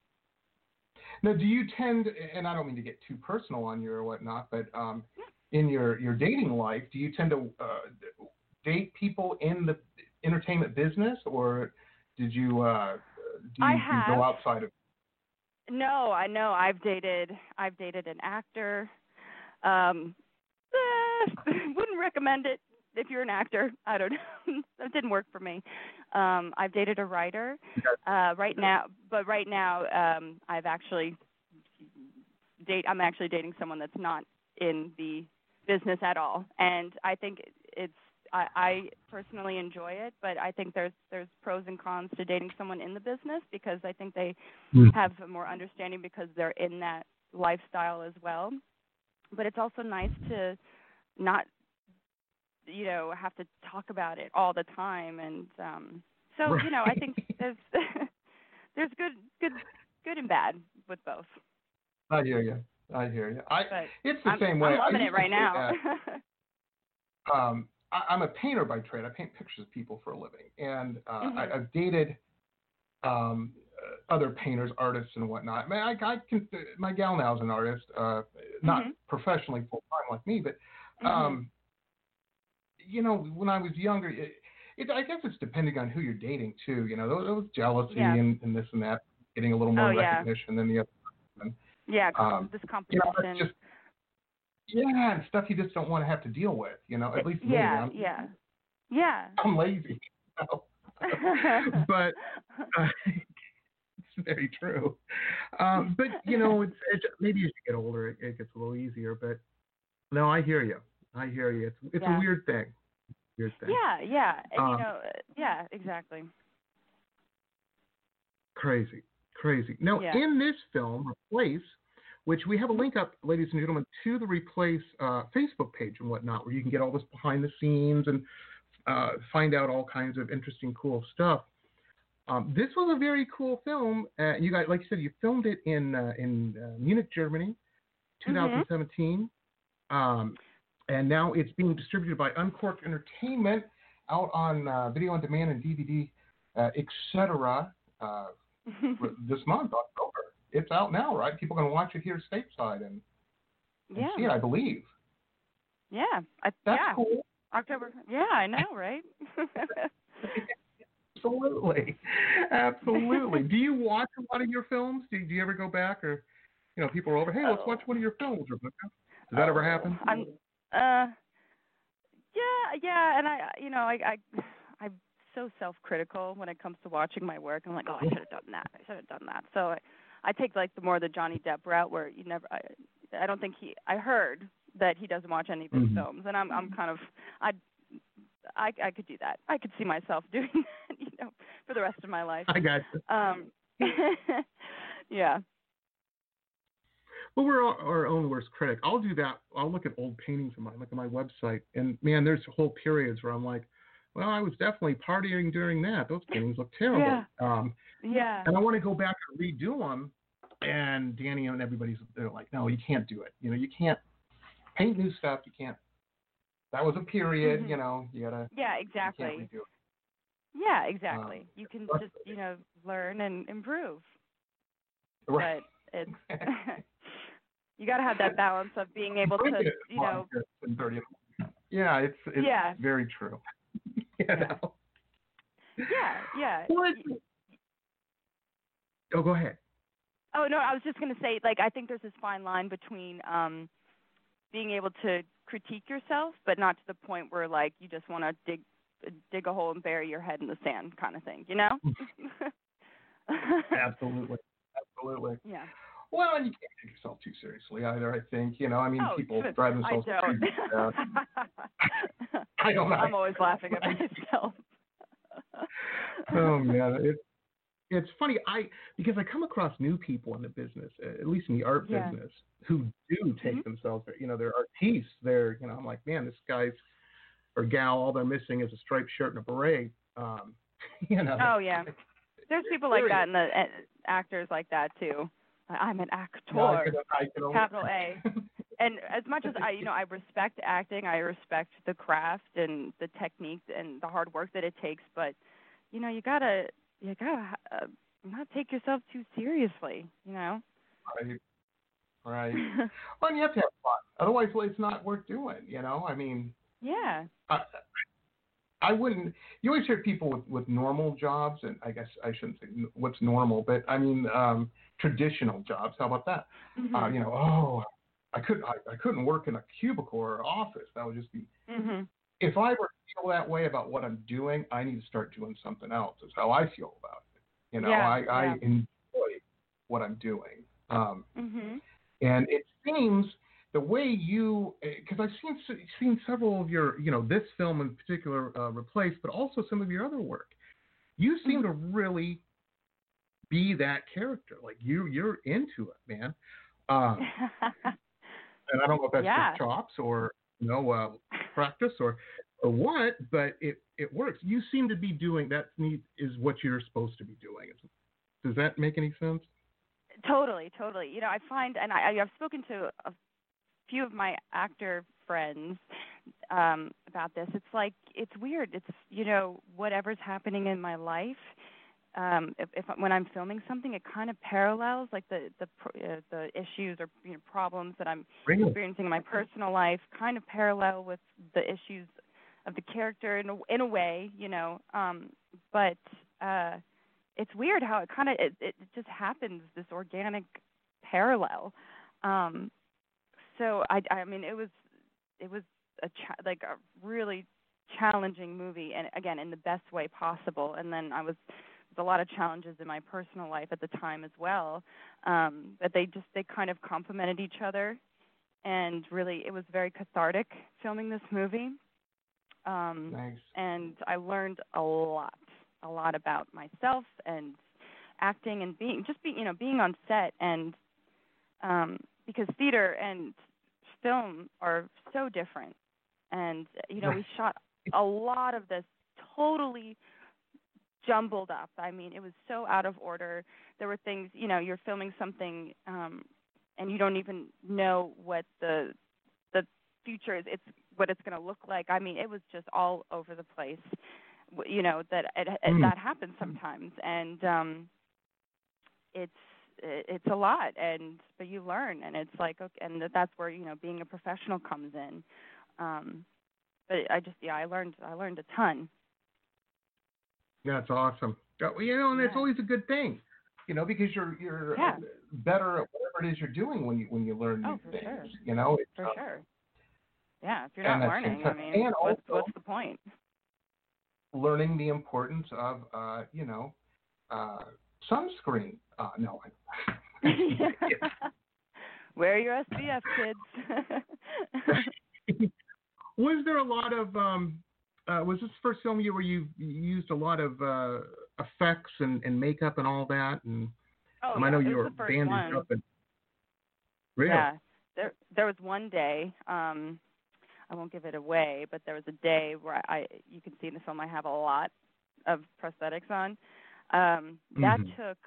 Speaker 2: now, do you tend, and I don't mean to get too personal on you or whatnot, but um, in your, your dating life, do you tend to uh, date people in the entertainment business, or did you, uh, do you,
Speaker 3: I
Speaker 2: do
Speaker 3: have.
Speaker 2: you go outside of?
Speaker 3: No, I know. I've dated. I've dated an actor. Um, eh, wouldn't recommend it if you're an actor. I don't know. That didn't work for me. Um, I've dated a writer. Uh, right now, but right now, um, I've actually date. I'm actually dating someone that's not in the business at all, and I think it's. I, I personally enjoy it, but I think there's there's pros and cons to dating someone in the business because I think they mm. have more understanding because they're in that lifestyle as well. But it's also nice to not, you know, have to talk about it all the time. And um, so, right. you know, I think there's there's good good good and bad with both.
Speaker 2: I hear you. I hear you. I
Speaker 3: but
Speaker 2: it's the
Speaker 3: I'm,
Speaker 2: same way.
Speaker 3: I'm loving
Speaker 2: I
Speaker 3: it right now.
Speaker 2: um. I'm a painter by trade. I paint pictures of people for a living, and uh,
Speaker 3: mm-hmm.
Speaker 2: I, I've dated um, uh, other painters, artists, and whatnot. I mean, I, I can, my gal now is an artist, uh, not
Speaker 3: mm-hmm.
Speaker 2: professionally full time like me, but um,
Speaker 3: mm-hmm.
Speaker 2: you know, when I was younger, it, it, I guess it's depending on who you're dating too. You know, there, there was jealousy
Speaker 3: yeah.
Speaker 2: and, and this and that, getting a little more
Speaker 3: oh,
Speaker 2: recognition
Speaker 3: yeah.
Speaker 2: than the other person.
Speaker 3: Yeah,
Speaker 2: um,
Speaker 3: this competition.
Speaker 2: You know, just, yeah, and stuff you just don't want to have to deal with. You know, at least
Speaker 3: yeah,
Speaker 2: me. I'm,
Speaker 3: yeah. Yeah.
Speaker 2: I'm lazy. You know? but uh, it's very true. Um, but, you know, it's, it's, maybe as you get older, it, it gets a little easier. But, no, I hear you. I hear you. It's, it's
Speaker 3: yeah.
Speaker 2: a weird thing. Weird thing.
Speaker 3: Yeah, yeah. And,
Speaker 2: um,
Speaker 3: you know, yeah, exactly.
Speaker 2: Crazy. Crazy. Now,
Speaker 3: yeah.
Speaker 2: in this film, Replace, which we have a link up, ladies and gentlemen, to the Replace uh, Facebook page and whatnot, where you can get all this behind the scenes and uh, find out all kinds of interesting, cool stuff. Um, this was a very cool film. Uh, you guys, like you said, you filmed it in uh, in uh, Munich, Germany, twenty seventeen, mm-hmm. um, and now it's being distributed by Uncorked Entertainment out on uh, video on demand and D V D, uh, et cetera. Uh, this month, October. it's out now, right? People can watch it here stateside and, and
Speaker 3: yeah.
Speaker 2: see it, I believe.
Speaker 3: Yeah, I,
Speaker 2: That's
Speaker 3: yeah.
Speaker 2: cool.
Speaker 3: October. Yeah, I know, right?
Speaker 2: Absolutely, absolutely. Do you watch a lot of your films? Do, do you ever go back, or you know, people are over? Hey, let's watch one of your films, Rebecca. Does that
Speaker 3: oh,
Speaker 2: ever happen?
Speaker 3: I'm, uh, yeah, yeah, and I, you know, I, I, I'm so self-critical when it comes to watching my work. I'm like, oh, I should have done that. I should have done that. So I, I take like the more the Johnny Depp route, where you never. I, I don't think he. I heard that he doesn't watch any of his mm-hmm. films, and I'm, I'm kind of, I. I, I could do that. I could see myself doing that, you know, for the rest of my life.
Speaker 2: I got you.
Speaker 3: Um, yeah.
Speaker 2: Well, we're our, our own worst critic. I'll do that. I'll look at old paintings of mine, look at my website, and man, there's whole periods where I'm like, well, I was definitely partying during that. Those paintings look terrible.
Speaker 3: Yeah.
Speaker 2: Um,
Speaker 3: yeah.
Speaker 2: And I want to go back and redo them, and Danny and everybody's they're like, no, you can't do it. You know, you can't paint new stuff. You can't. That was a period,
Speaker 3: mm-hmm.
Speaker 2: you know, you gotta.
Speaker 3: Yeah, exactly.
Speaker 2: You can't redo it.
Speaker 3: Yeah, exactly. Um, you can
Speaker 2: but,
Speaker 3: just, you know, learn and improve.
Speaker 2: Right.
Speaker 3: But it's, you gotta have that balance of being able to, you know.
Speaker 2: Yeah, it's, it's
Speaker 3: yeah.
Speaker 2: very true. you know?
Speaker 3: Yeah, yeah.
Speaker 2: What? Oh, go ahead.
Speaker 3: Oh, no, I was just gonna say, like, I think there's this fine line between um, being able to critique yourself, but not to the point where like you just want to dig dig a hole and bury your head in the sand, kind of thing, you know?
Speaker 2: Absolutely, absolutely.
Speaker 3: Yeah.
Speaker 2: Well, and you can't take yourself too seriously either. I think you know. I mean,
Speaker 3: oh,
Speaker 2: people drive themselves
Speaker 3: I don't.
Speaker 2: crazy. Uh, I don't know.
Speaker 3: I'm always laughing at myself.
Speaker 2: Oh man, it's it's funny. I because I come across new people in the business, at least in the art
Speaker 3: yeah.
Speaker 2: business, who do take
Speaker 3: mm-hmm.
Speaker 2: themselves, you know, they're artistes. They're, you know, I'm like, man, this guy's or gal, all they're missing is a striped shirt and a beret. Um, you know.
Speaker 3: Oh yeah, there's people like that, and the uh, actors like that too. I'm an actor,
Speaker 2: no, I could, I could only...
Speaker 3: capital A. And as much as I, you know, I respect acting, I respect the craft and the technique and the hard work that it takes. But, you know, you gotta, you gotta uh, not take yourself too seriously. You know.
Speaker 2: Right. Right. Well, and you have to have fun. Otherwise, well, it's not worth doing. You know. I mean.
Speaker 3: Yeah.
Speaker 2: I, I wouldn't. You always hear people with, with normal jobs, and I guess I shouldn't say what's normal, but I mean um, traditional jobs. How about that?
Speaker 3: Mm-hmm.
Speaker 2: Uh, you know, oh, I couldn't. I, I couldn't work in a cubicle or office. That would just be.
Speaker 3: Mm-hmm.
Speaker 2: If I ever feel that way about what I'm doing, I need to start doing something else. Is how I feel about it. You know,
Speaker 3: yeah,
Speaker 2: I,
Speaker 3: yeah.
Speaker 2: I enjoy what I'm doing. Um,
Speaker 3: mm-hmm.
Speaker 2: And it seems the way you, because I've seen seen several of your, you know, this film in particular uh, replaced, but also some of your other work. You seem mm-hmm. to really be that character. Like you, you're into it, man. Um, and I don't know if that's
Speaker 3: yeah.
Speaker 2: just chops or you know uh, practice or or what, but it it works. You seem to be doing that. Is what you're supposed to be doing. Does that make any sense?
Speaker 3: Totally, totally. You know, I find, and I, I've spoken to a few of my actor friends um, about this. It's like, it's weird. It's, you know, whatever's happening in my life, um, if, if when I'm filming something, it kind of parallels like the the uh, the issues or you know, problems that I'm really? experiencing in my personal life, kind of parallel with the issues of the character in a, in a way, you know. Um, but uh, it's weird how it kind of it, it just happens, this organic parallel. Um, so I, I mean, it was it was a cha- like a really challenging movie, and again, in the best way possible. And then I was with a lot of challenges in my personal life at the time as well. Um, but they just they kind of complemented each other, and really, it was very cathartic filming this movie. Um,
Speaker 2: nice.
Speaker 3: And I learned a lot. a lot about myself and acting and being just being you know being on set, and um because theater and film are so different, and you know we shot a lot of this totally jumbled up. I mean, it was so out of order. There were things, you know you're filming something um and you don't even know what the the future is, it's what it's going to look like. I mean, it was just all over the place. You know that it, it,
Speaker 2: mm.
Speaker 3: that happens sometimes, and um, it's it, it's a lot, and but you learn, and it's like, okay, and that's where, you know, being a professional comes in. Um, but I just, yeah, I learned, I learned a ton.
Speaker 2: That's awesome. You know, and it's
Speaker 3: Yeah.
Speaker 2: always a good thing, you know, because you're you're
Speaker 3: Yeah.
Speaker 2: better at whatever it is you're doing when you when you learn
Speaker 3: Oh,
Speaker 2: new
Speaker 3: for
Speaker 2: things.
Speaker 3: sure.
Speaker 2: You know, it's,
Speaker 3: For
Speaker 2: uh,
Speaker 3: sure. Yeah, if you're
Speaker 2: and
Speaker 3: not
Speaker 2: that's
Speaker 3: learning, I
Speaker 2: fantastic.
Speaker 3: mean,
Speaker 2: And
Speaker 3: what's,
Speaker 2: also-
Speaker 3: what's the point?
Speaker 2: learning the importance of, uh, you know, uh, sunscreen. Uh, no.
Speaker 3: Wear your S P F, kids.
Speaker 2: Was there a lot of, um, uh, was this the first film you where you, you used a lot of uh, effects and, and makeup and all that? And
Speaker 3: Oh,
Speaker 2: um,
Speaker 3: yeah,
Speaker 2: I know
Speaker 3: it
Speaker 2: you
Speaker 3: was
Speaker 2: were
Speaker 3: the first
Speaker 2: bandaged
Speaker 3: one.
Speaker 2: up. And, really?
Speaker 3: Yeah, there there was one day. Um, I won't give it away, but there was a day where I, you can see in the film, I have a lot of prosthetics on. Um, that
Speaker 2: Mhm.
Speaker 3: took,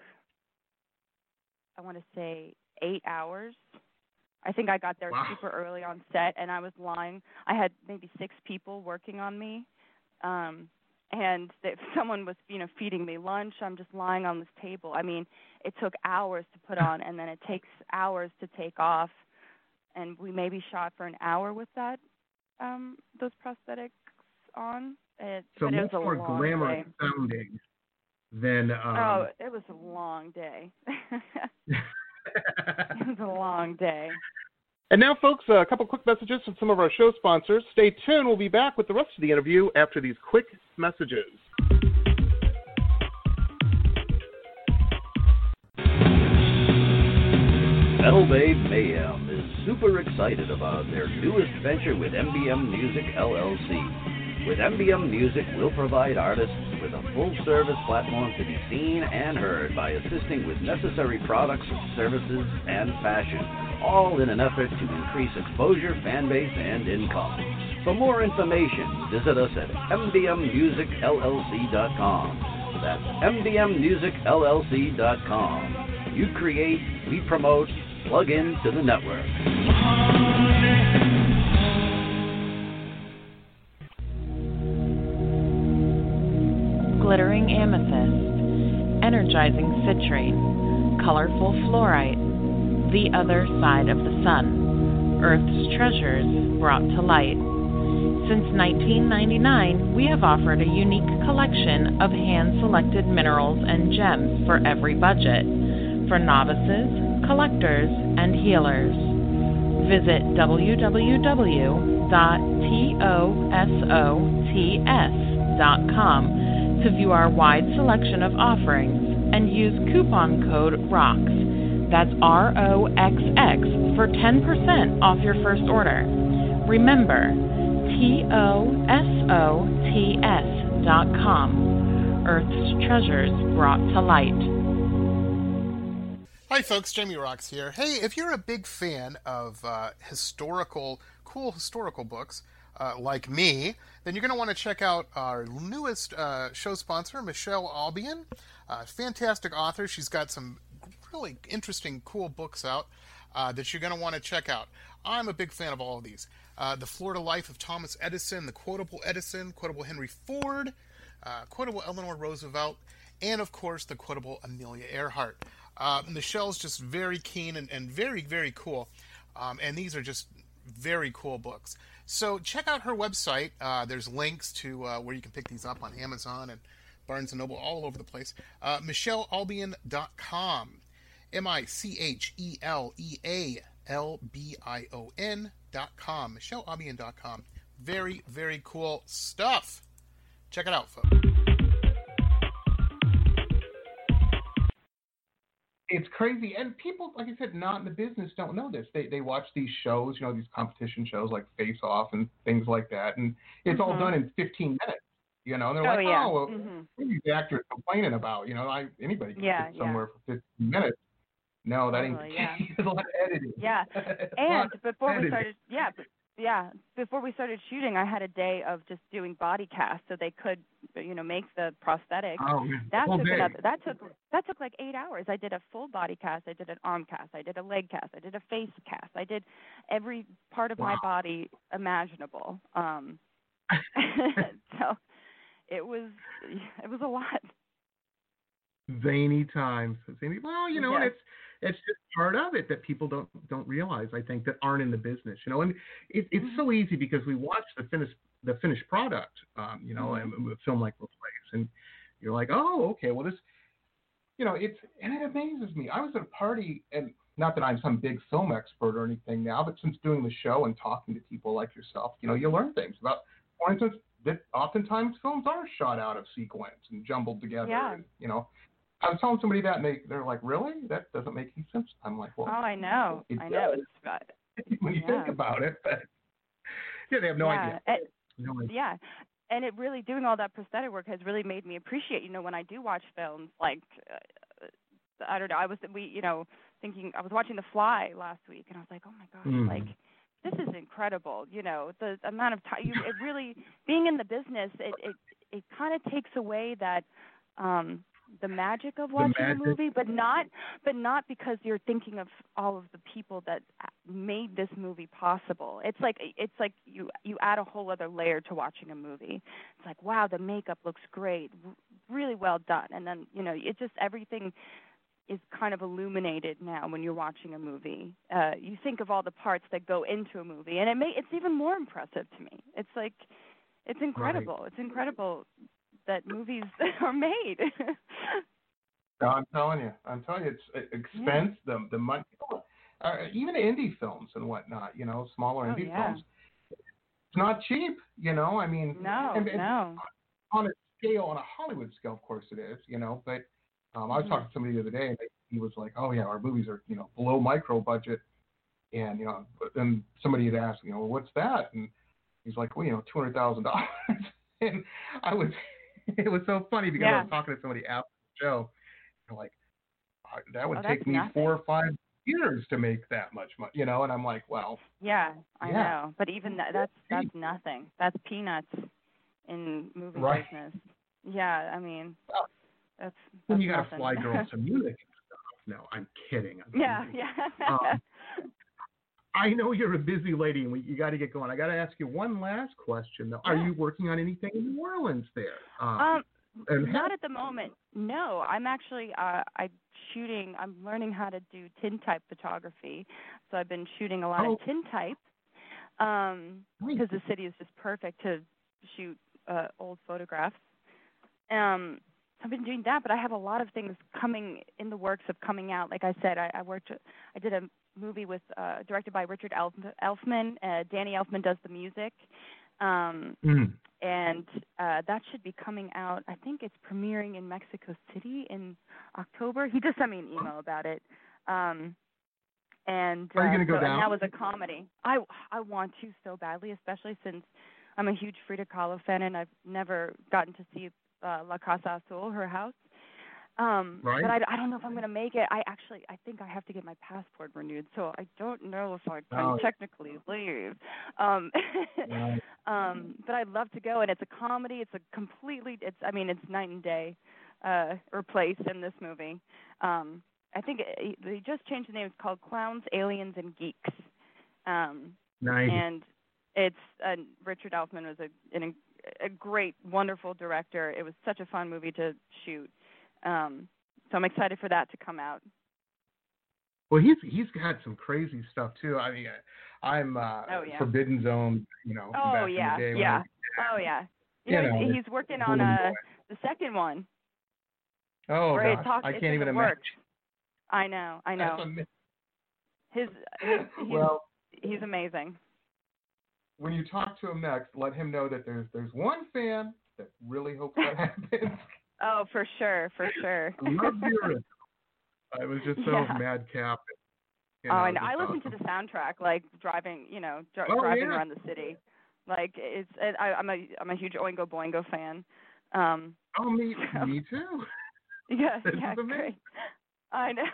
Speaker 3: I want to say, eight hours. I think I got there
Speaker 2: Wow.
Speaker 3: super early on set, and I was lying. I had maybe six people working on me, um, and if someone was, you know, feeding me lunch, I'm just lying on this table. I mean, it took hours to put on, and then it takes hours to take off, and we maybe shot for an hour with that, um, those prosthetics on. It,
Speaker 2: So
Speaker 3: but it
Speaker 2: much
Speaker 3: was a
Speaker 2: more
Speaker 3: long
Speaker 2: glamorous
Speaker 3: day.
Speaker 2: sounding than. Um,
Speaker 3: Oh, it was a long day. It was a long day.
Speaker 12: And now, folks, a couple quick messages from some of our show sponsors. Stay tuned. We'll be back with the rest of the interview after these quick messages.
Speaker 13: Metal Babe Mayhem is super excited about their newest venture with M B M Music L L C. With M B M Music, we'll provide artists with a full-service platform to be seen and heard by assisting with necessary products, services, and fashion, all in an effort to increase exposure, fan base, and income. For more information, visit us at M B M Music L L C dot com. That's M B M Music L L C dot com. You create, we promote, plug into the network.
Speaker 14: Glittering amethyst, energizing citrine, colorful fluorite, the other side of the sun, Earth's treasures brought to light. Since nineteen ninety-nine, we have offered a unique collection of hand-selected minerals and gems for every budget, for novices, collectors, and healers. Visit w w w dot tosots dot com to view our wide selection of offerings and use coupon code ROXX, that's R O X X, for ten percent off your first order. Remember, T O S O T S dot com, Earth's treasures brought to light.
Speaker 4: Hi folks, Jamie Rocks here. Hey, if you're a big fan of uh, historical, cool historical books, Uh, like me, then you're going to want to check out our newest uh, show sponsor, Michelle Albion. Uh, fantastic author. She's got some really interesting, cool books out uh, that you're going to want to check out. I'm a big fan of all of these. Uh, the Florida Life of Thomas Edison, The Quotable Edison, Quotable Henry Ford, uh, Quotable Eleanor Roosevelt, and of course, The Quotable Amelia Earhart. Uh, Michelle's just very keen and, and very, very cool. Um, and these are just very cool books. So check out her website. Uh, there's links to uh, where you can pick these up on Amazon and Barnes and Noble, all over the place. Uh, Michelle Albion dot com. M I C H E L E A L B I O N dot com. Michelle Albion dot com. Very, very cool stuff. Check it out, folks.
Speaker 2: It's crazy, and people, like I said, not in the business don't know this. They they watch these shows, you know, these competition shows like Face Off and things like that, and it's
Speaker 3: Mm-hmm.
Speaker 2: all done in fifteen minutes. You know, and they're
Speaker 3: Oh,
Speaker 2: like,
Speaker 3: yeah.
Speaker 2: oh, well,
Speaker 3: Mhm.
Speaker 2: what are these actors complaining about? You know, I anybody can
Speaker 3: Yeah,
Speaker 2: sit somewhere for fifteen minutes. No, that
Speaker 3: Totally,
Speaker 2: ain't.
Speaker 3: yeah.
Speaker 2: There's a lot of editing.
Speaker 3: Yeah,
Speaker 2: A
Speaker 3: and
Speaker 2: lot of
Speaker 3: before we
Speaker 2: editing.
Speaker 3: started, yeah, but, yeah, before we started shooting, I had a day of just doing body casts, so they could, you know, make the prosthetics.
Speaker 2: Oh, man.
Speaker 3: That
Speaker 2: Whole
Speaker 3: took
Speaker 2: day.
Speaker 3: another, that took that took like eight hours. I did a full body cast, I did an arm cast, I did a leg cast, I did a face cast, I did every part of my
Speaker 2: Wow.
Speaker 3: body imaginable. Um, so it was it was a lot.
Speaker 2: Zany times. Zany, well, you know, and
Speaker 3: Yeah.
Speaker 2: it's it's just part of it that people don't don't realize. I think that aren't in the business, you know. And it, it's
Speaker 3: Mm-hmm.
Speaker 2: so easy because we watch the finished the finished product, um, you know,
Speaker 3: Mhm.
Speaker 2: and a film like Replace, and you're like, oh, okay, well this, you know, it's and it amazes me. I was at a party, and not that I'm some big film expert or anything now, but since doing the show and talking to people like yourself, you know, you learn things about, for instance, that oftentimes films are shot out of sequence and jumbled together.
Speaker 3: Yeah.
Speaker 2: And, you know, I was telling somebody that, and they they're like, really? That doesn't make any sense. I'm like, well,
Speaker 3: Oh, I know.
Speaker 2: it
Speaker 3: I know.
Speaker 2: does.
Speaker 3: It's about,
Speaker 2: when you
Speaker 3: yeah.
Speaker 2: think about it, but yeah, they have no
Speaker 3: yeah.
Speaker 2: idea.
Speaker 3: It,
Speaker 2: No idea.
Speaker 3: yeah. And it really, doing all that prosthetic work has really made me appreciate, you know, when I do watch films, like, uh, I don't know, I was, we, you know, thinking, I was watching The Fly last week, and I was like, oh my gosh,
Speaker 2: Mm.
Speaker 3: like, this is incredible, you know, the amount of time, you, it really, being in the business, it, it, it kind of takes away that, um, the magic of watching
Speaker 2: magic.
Speaker 3: a movie, but not, but not because you're thinking of all of the people that made this movie possible. It's like, it's like you, you add a whole other layer to watching a movie. It's like, wow, the makeup looks great, r- really well done. And then, you know, it just, everything is kind of illuminated now when you're watching a movie. Uh, you think of all the parts that go into a movie, and it may, it's even more impressive to me. It's like, it's incredible. It's incredible that movies are made.
Speaker 2: No, I'm telling you, I'm telling you, it's it expense, the the money, uh, even indie films and whatnot, you know, smaller
Speaker 3: Oh,
Speaker 2: indie
Speaker 3: yeah.
Speaker 2: films. It's not cheap, you know. I mean,
Speaker 3: No,
Speaker 2: and, and
Speaker 3: no.
Speaker 2: on a scale, on a Hollywood scale, of course it is, you know. But um, I was
Speaker 3: Mhm.
Speaker 2: talking to somebody the other day, and he was like, "Oh yeah, our movies are, you know, below micro budget," and you know, but then somebody had asked, you know, well, what's that? And he's like, well, you know, two hundred thousand dollars. And I was, it was so funny because I
Speaker 3: Yeah.
Speaker 2: was talking to somebody after the show. They're like, "Uh, that would
Speaker 3: Oh,
Speaker 2: take
Speaker 3: that's
Speaker 2: me
Speaker 3: nothing.
Speaker 2: four or five years to make that much money, you know." And I'm like, well,
Speaker 3: Yeah, I
Speaker 2: Yeah.
Speaker 3: know. But even that, that's that's nothing. That's peanuts in movie
Speaker 2: Right.
Speaker 3: business. Yeah, I mean, that's, that's
Speaker 2: then you got
Speaker 3: nothing.
Speaker 2: to fly girls to Munich and stuff. No, I'm kidding. I'm
Speaker 3: Yeah,
Speaker 2: teasing.
Speaker 3: yeah.
Speaker 2: Um, I know you're a busy lady, and we, you got to get going. I got to ask you one last question, though. Are
Speaker 3: Yeah.
Speaker 2: you working on anything in New Orleans there?
Speaker 3: Um,
Speaker 2: and
Speaker 3: not at the moment. No, I'm actually uh, I'm shooting. I'm learning how to do tintype photography. So I've been shooting a lot
Speaker 2: Oh.
Speaker 3: of tintype um,
Speaker 2: Nice.
Speaker 3: because the city is just perfect to shoot uh, old photographs. Um, so I've been doing that, but I have a lot of things coming in the works of coming out. Like I said, I, I worked. I did a movie with uh, directed by Richard Elf, Elfman. Uh, Danny Elfman does the music. Um,
Speaker 2: Mm.
Speaker 3: and uh, that should be coming out. I think it's premiering in Mexico City in October. He just sent me an email about it. Um, and,
Speaker 2: Are you
Speaker 3: uh,
Speaker 2: gonna go
Speaker 3: so, and
Speaker 2: down?
Speaker 3: that was a comedy. I I want to so badly, especially since I'm a huge Frida Kahlo fan, and I've never gotten to see uh, La Casa Azul, her house. Um,
Speaker 2: Right.
Speaker 3: But I, I don't know if I'm going to make it. I actually, I think I have to get my passport renewed, so I don't know if I can
Speaker 2: Oh.
Speaker 3: technically leave. Um,
Speaker 2: Right.
Speaker 3: um, but I'd love to go, and it's a comedy. It's a completely, it's, I mean, it's night and day, uh, replaced in this movie. Um, I think it, they just changed the name. It's called Clowns, Aliens, and Geeks. Um,
Speaker 2: Nice.
Speaker 3: and it's uh, Richard Elfman was a, an, a great, wonderful director. It was such a fun movie to shoot. Um, so I'm excited for that to come out.
Speaker 2: Well, he's he's got some crazy stuff too. I mean, I'm uh,
Speaker 3: Oh, yeah.
Speaker 2: Forbidden Zone, you know,
Speaker 3: Oh
Speaker 2: back
Speaker 3: yeah,
Speaker 2: in the day. when I
Speaker 3: yeah.
Speaker 2: was-
Speaker 3: Oh yeah. You,
Speaker 2: You
Speaker 3: know,
Speaker 2: know,
Speaker 3: he's,
Speaker 2: it's
Speaker 3: he's working
Speaker 2: Golden
Speaker 3: on uh,
Speaker 2: Boy.
Speaker 3: the second one.
Speaker 2: Oh
Speaker 3: or
Speaker 2: gosh,
Speaker 3: it talk,
Speaker 2: I
Speaker 3: it's
Speaker 2: can't
Speaker 3: in
Speaker 2: even
Speaker 3: the
Speaker 2: imagine.
Speaker 3: works. I know, I know.
Speaker 2: That's ama-
Speaker 3: His, his he's,
Speaker 2: Well,
Speaker 3: he's amazing.
Speaker 2: when you talk to him next, let him know that there's there's one fan that really hopes that happens.
Speaker 3: Oh, for sure, for sure.
Speaker 2: Love the original. I was just so
Speaker 3: Yeah.
Speaker 2: madcap. You
Speaker 3: Oh,
Speaker 2: know,
Speaker 3: I know.
Speaker 2: just
Speaker 3: I listen
Speaker 2: awesome.
Speaker 3: to the soundtrack, like driving, you know, dri-
Speaker 2: Oh,
Speaker 3: driving
Speaker 2: yeah.
Speaker 3: around the city. Like it's, it, I, I'm a, I'm a huge Oingo Boingo fan. Um,
Speaker 2: Oh, me,
Speaker 3: so-
Speaker 2: me too.
Speaker 3: yeah,
Speaker 2: This
Speaker 3: yeah,
Speaker 2: is amazing.
Speaker 3: great. I know.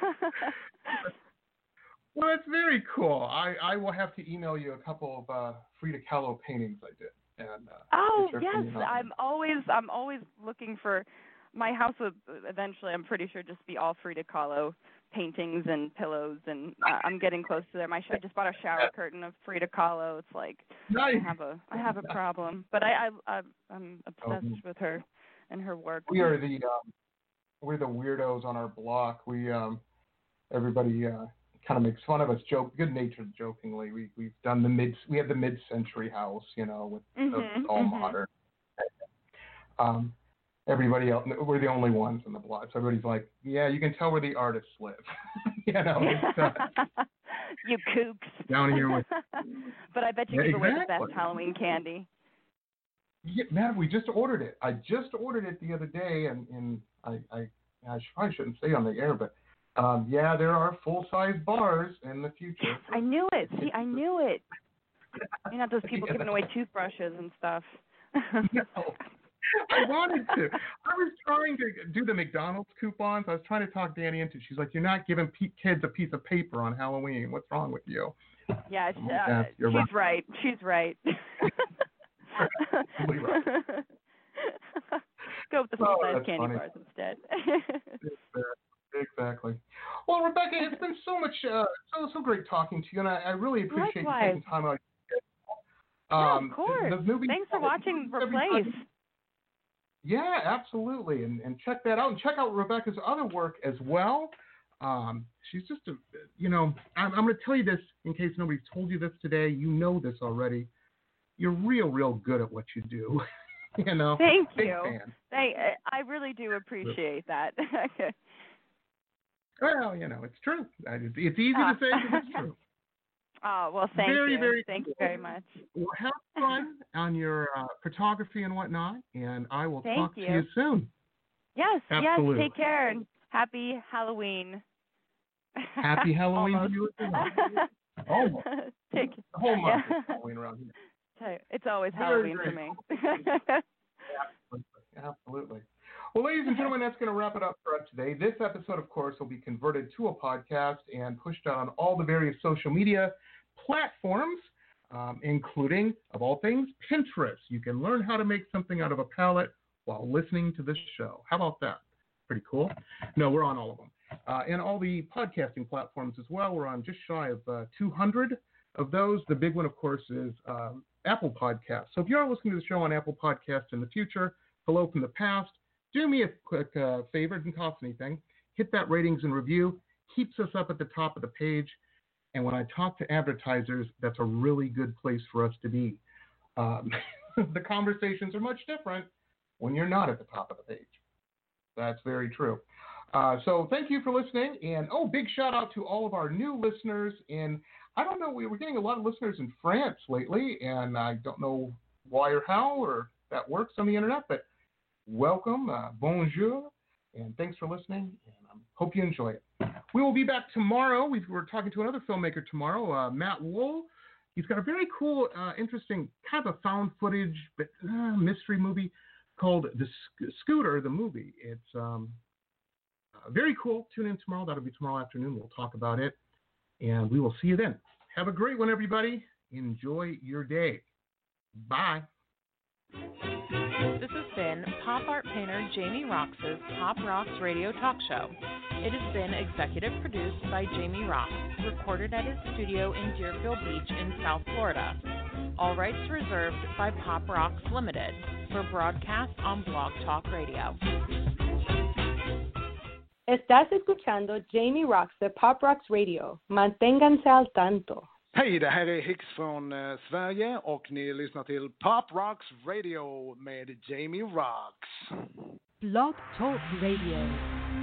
Speaker 2: Well, that's very cool. I, I will have to email you a couple of uh, Frida Kahlo paintings I did. And, uh,
Speaker 3: Oh
Speaker 2: get your
Speaker 3: yes,
Speaker 2: opinion on
Speaker 3: I'm always, I'm always looking for. My house will eventually, I'm pretty sure, just be all Frida Kahlo paintings and pillows, and uh, I'm getting close to there. My sh- I just bought a shower curtain of Frida Kahlo. It's like
Speaker 2: Nice.
Speaker 3: I have a, I have a problem, but I, I, I I'm obsessed
Speaker 2: Oh.
Speaker 3: with her and her work.
Speaker 2: We are the um, we're the weirdos on our block. We um, everybody uh, kind of makes fun of us, joke good natured, jokingly. We we've done the mid we have the mid century house, you know, with
Speaker 3: mm-hmm,
Speaker 2: the, all
Speaker 3: mm-hmm.
Speaker 2: modern. Um, everybody else, we're the only ones in the block. So everybody's like, yeah, you can tell where the artists live. you know, it's, uh,
Speaker 3: you kooks.
Speaker 2: Down here with.
Speaker 3: But I bet you
Speaker 2: yeah,
Speaker 3: give away
Speaker 2: exactly.
Speaker 3: the best Halloween candy.
Speaker 2: Yeah, man, we just ordered it. I just ordered it the other day, and, and I, I, I probably shouldn't say on the air, but um, yeah, there are full-size bars in the future.
Speaker 3: I knew it. See, I knew it. You're not those people
Speaker 2: yeah.
Speaker 3: giving away toothbrushes and stuff.
Speaker 2: No. I wanted to. I was trying to do the McDonald's coupons. I was trying to talk Danny into it. She's like, you're not giving pe- kids a piece of paper on Halloween. What's wrong with you?
Speaker 3: Yeah,
Speaker 2: uh,
Speaker 3: uh, she's
Speaker 2: right.
Speaker 3: right. She's right.
Speaker 2: right.
Speaker 3: Go with the
Speaker 2: oh,
Speaker 3: full-size candy
Speaker 2: funny.
Speaker 3: bars instead.
Speaker 2: Exactly. Well, Rebecca, it's been so much, uh, so so great talking to you, and I, I really appreciate
Speaker 3: Likewise.
Speaker 2: you taking time out.
Speaker 3: Yeah,
Speaker 2: Um,
Speaker 3: of course.
Speaker 2: The, the movie,
Speaker 3: Thanks for watching Replace.
Speaker 2: Yeah, absolutely, and and check that out, and check out Rebecca's other work as well. Um, she's just a, you know, I'm, I'm going to tell you this in case nobody's told you this today. You know this already. You're real, real good at what you do. you know.
Speaker 3: Thank
Speaker 2: Big
Speaker 3: you.
Speaker 2: fan.
Speaker 3: Thank, I really do appreciate that.
Speaker 2: Well, you know, it's true. It's, it's easy
Speaker 3: oh.
Speaker 2: to say, but it's true.
Speaker 3: Oh, well, thank
Speaker 2: very,
Speaker 3: you.
Speaker 2: Very
Speaker 3: thank
Speaker 2: cool.
Speaker 3: you very much.
Speaker 2: Well, have fun on your uh, photography and whatnot, and I will
Speaker 3: thank
Speaker 2: talk
Speaker 3: you.
Speaker 2: to you soon.
Speaker 3: Yes,
Speaker 2: Absolutely.
Speaker 3: yes. Take care and happy Halloween.
Speaker 2: Happy Halloween to you as well. Almost.
Speaker 3: Take,
Speaker 2: the whole month
Speaker 3: yeah.
Speaker 2: is Halloween around here.
Speaker 3: It's always
Speaker 2: very,
Speaker 3: Halloween
Speaker 2: very
Speaker 3: for me.
Speaker 2: Absolutely. Absolutely. Well, ladies and gentlemen, that's going to wrap it up for us today. This episode, of course, will be converted to a podcast and pushed out on all the various social media platforms, um, including, of all things, Pinterest. You can learn how to make something out of a palette while listening to this show. How about that? Pretty cool. No, we're on all of them. Uh, and all the podcasting platforms as well. We're on just shy of uh, two hundred of those. The big one, of course, is um, Apple Podcasts. So if you are listening to the show on Apple Podcasts in the future, hello from the past, do me a quick uh, favor. It doesn't cost anything. Hit that ratings and review. Keeps us up at the top of the page. And when I talk to advertisers, that's a really good place for us to be. Um, the conversations are much different when you're not at the top of the page. That's very true. Uh, so thank you for listening. And, oh, big shout out to all of our new listeners. And I don't know, we were getting a lot of listeners in France lately, and I don't know why or how or that works on the internet, but welcome, uh, bonjour, and thanks for listening, and I um, hope you enjoy it. We will be back tomorrow. We've, we're talking to another filmmaker tomorrow, uh, Matt Wool. He's got a very cool, uh, interesting, kind of a found footage but, uh, mystery movie called The Sc- Scooter, the movie. It's um, uh, very cool. Tune in tomorrow. That'll be tomorrow afternoon. We'll talk about it, and we will see you then. Have a great one, everybody. Enjoy your day. Bye.
Speaker 14: This has been pop art painter Jamie Roxx's Pop Rocks Radio Talk Show. It has been executive produced by Jamie Roxx, recorded at his studio in Deerfield Beach in South Florida. All rights reserved by Pop Rocks Limited for broadcast on Blog Talk Radio.
Speaker 15: Estás escuchando Jamie Roxx de Pop Rocks Radio. Manténganse al tanto.
Speaker 16: Hej, det här är Hicks från eh, Sverige och ni lyssnar till Pop Rocks Radio med Jamie Roxx.
Speaker 1: Blog Talk Radio.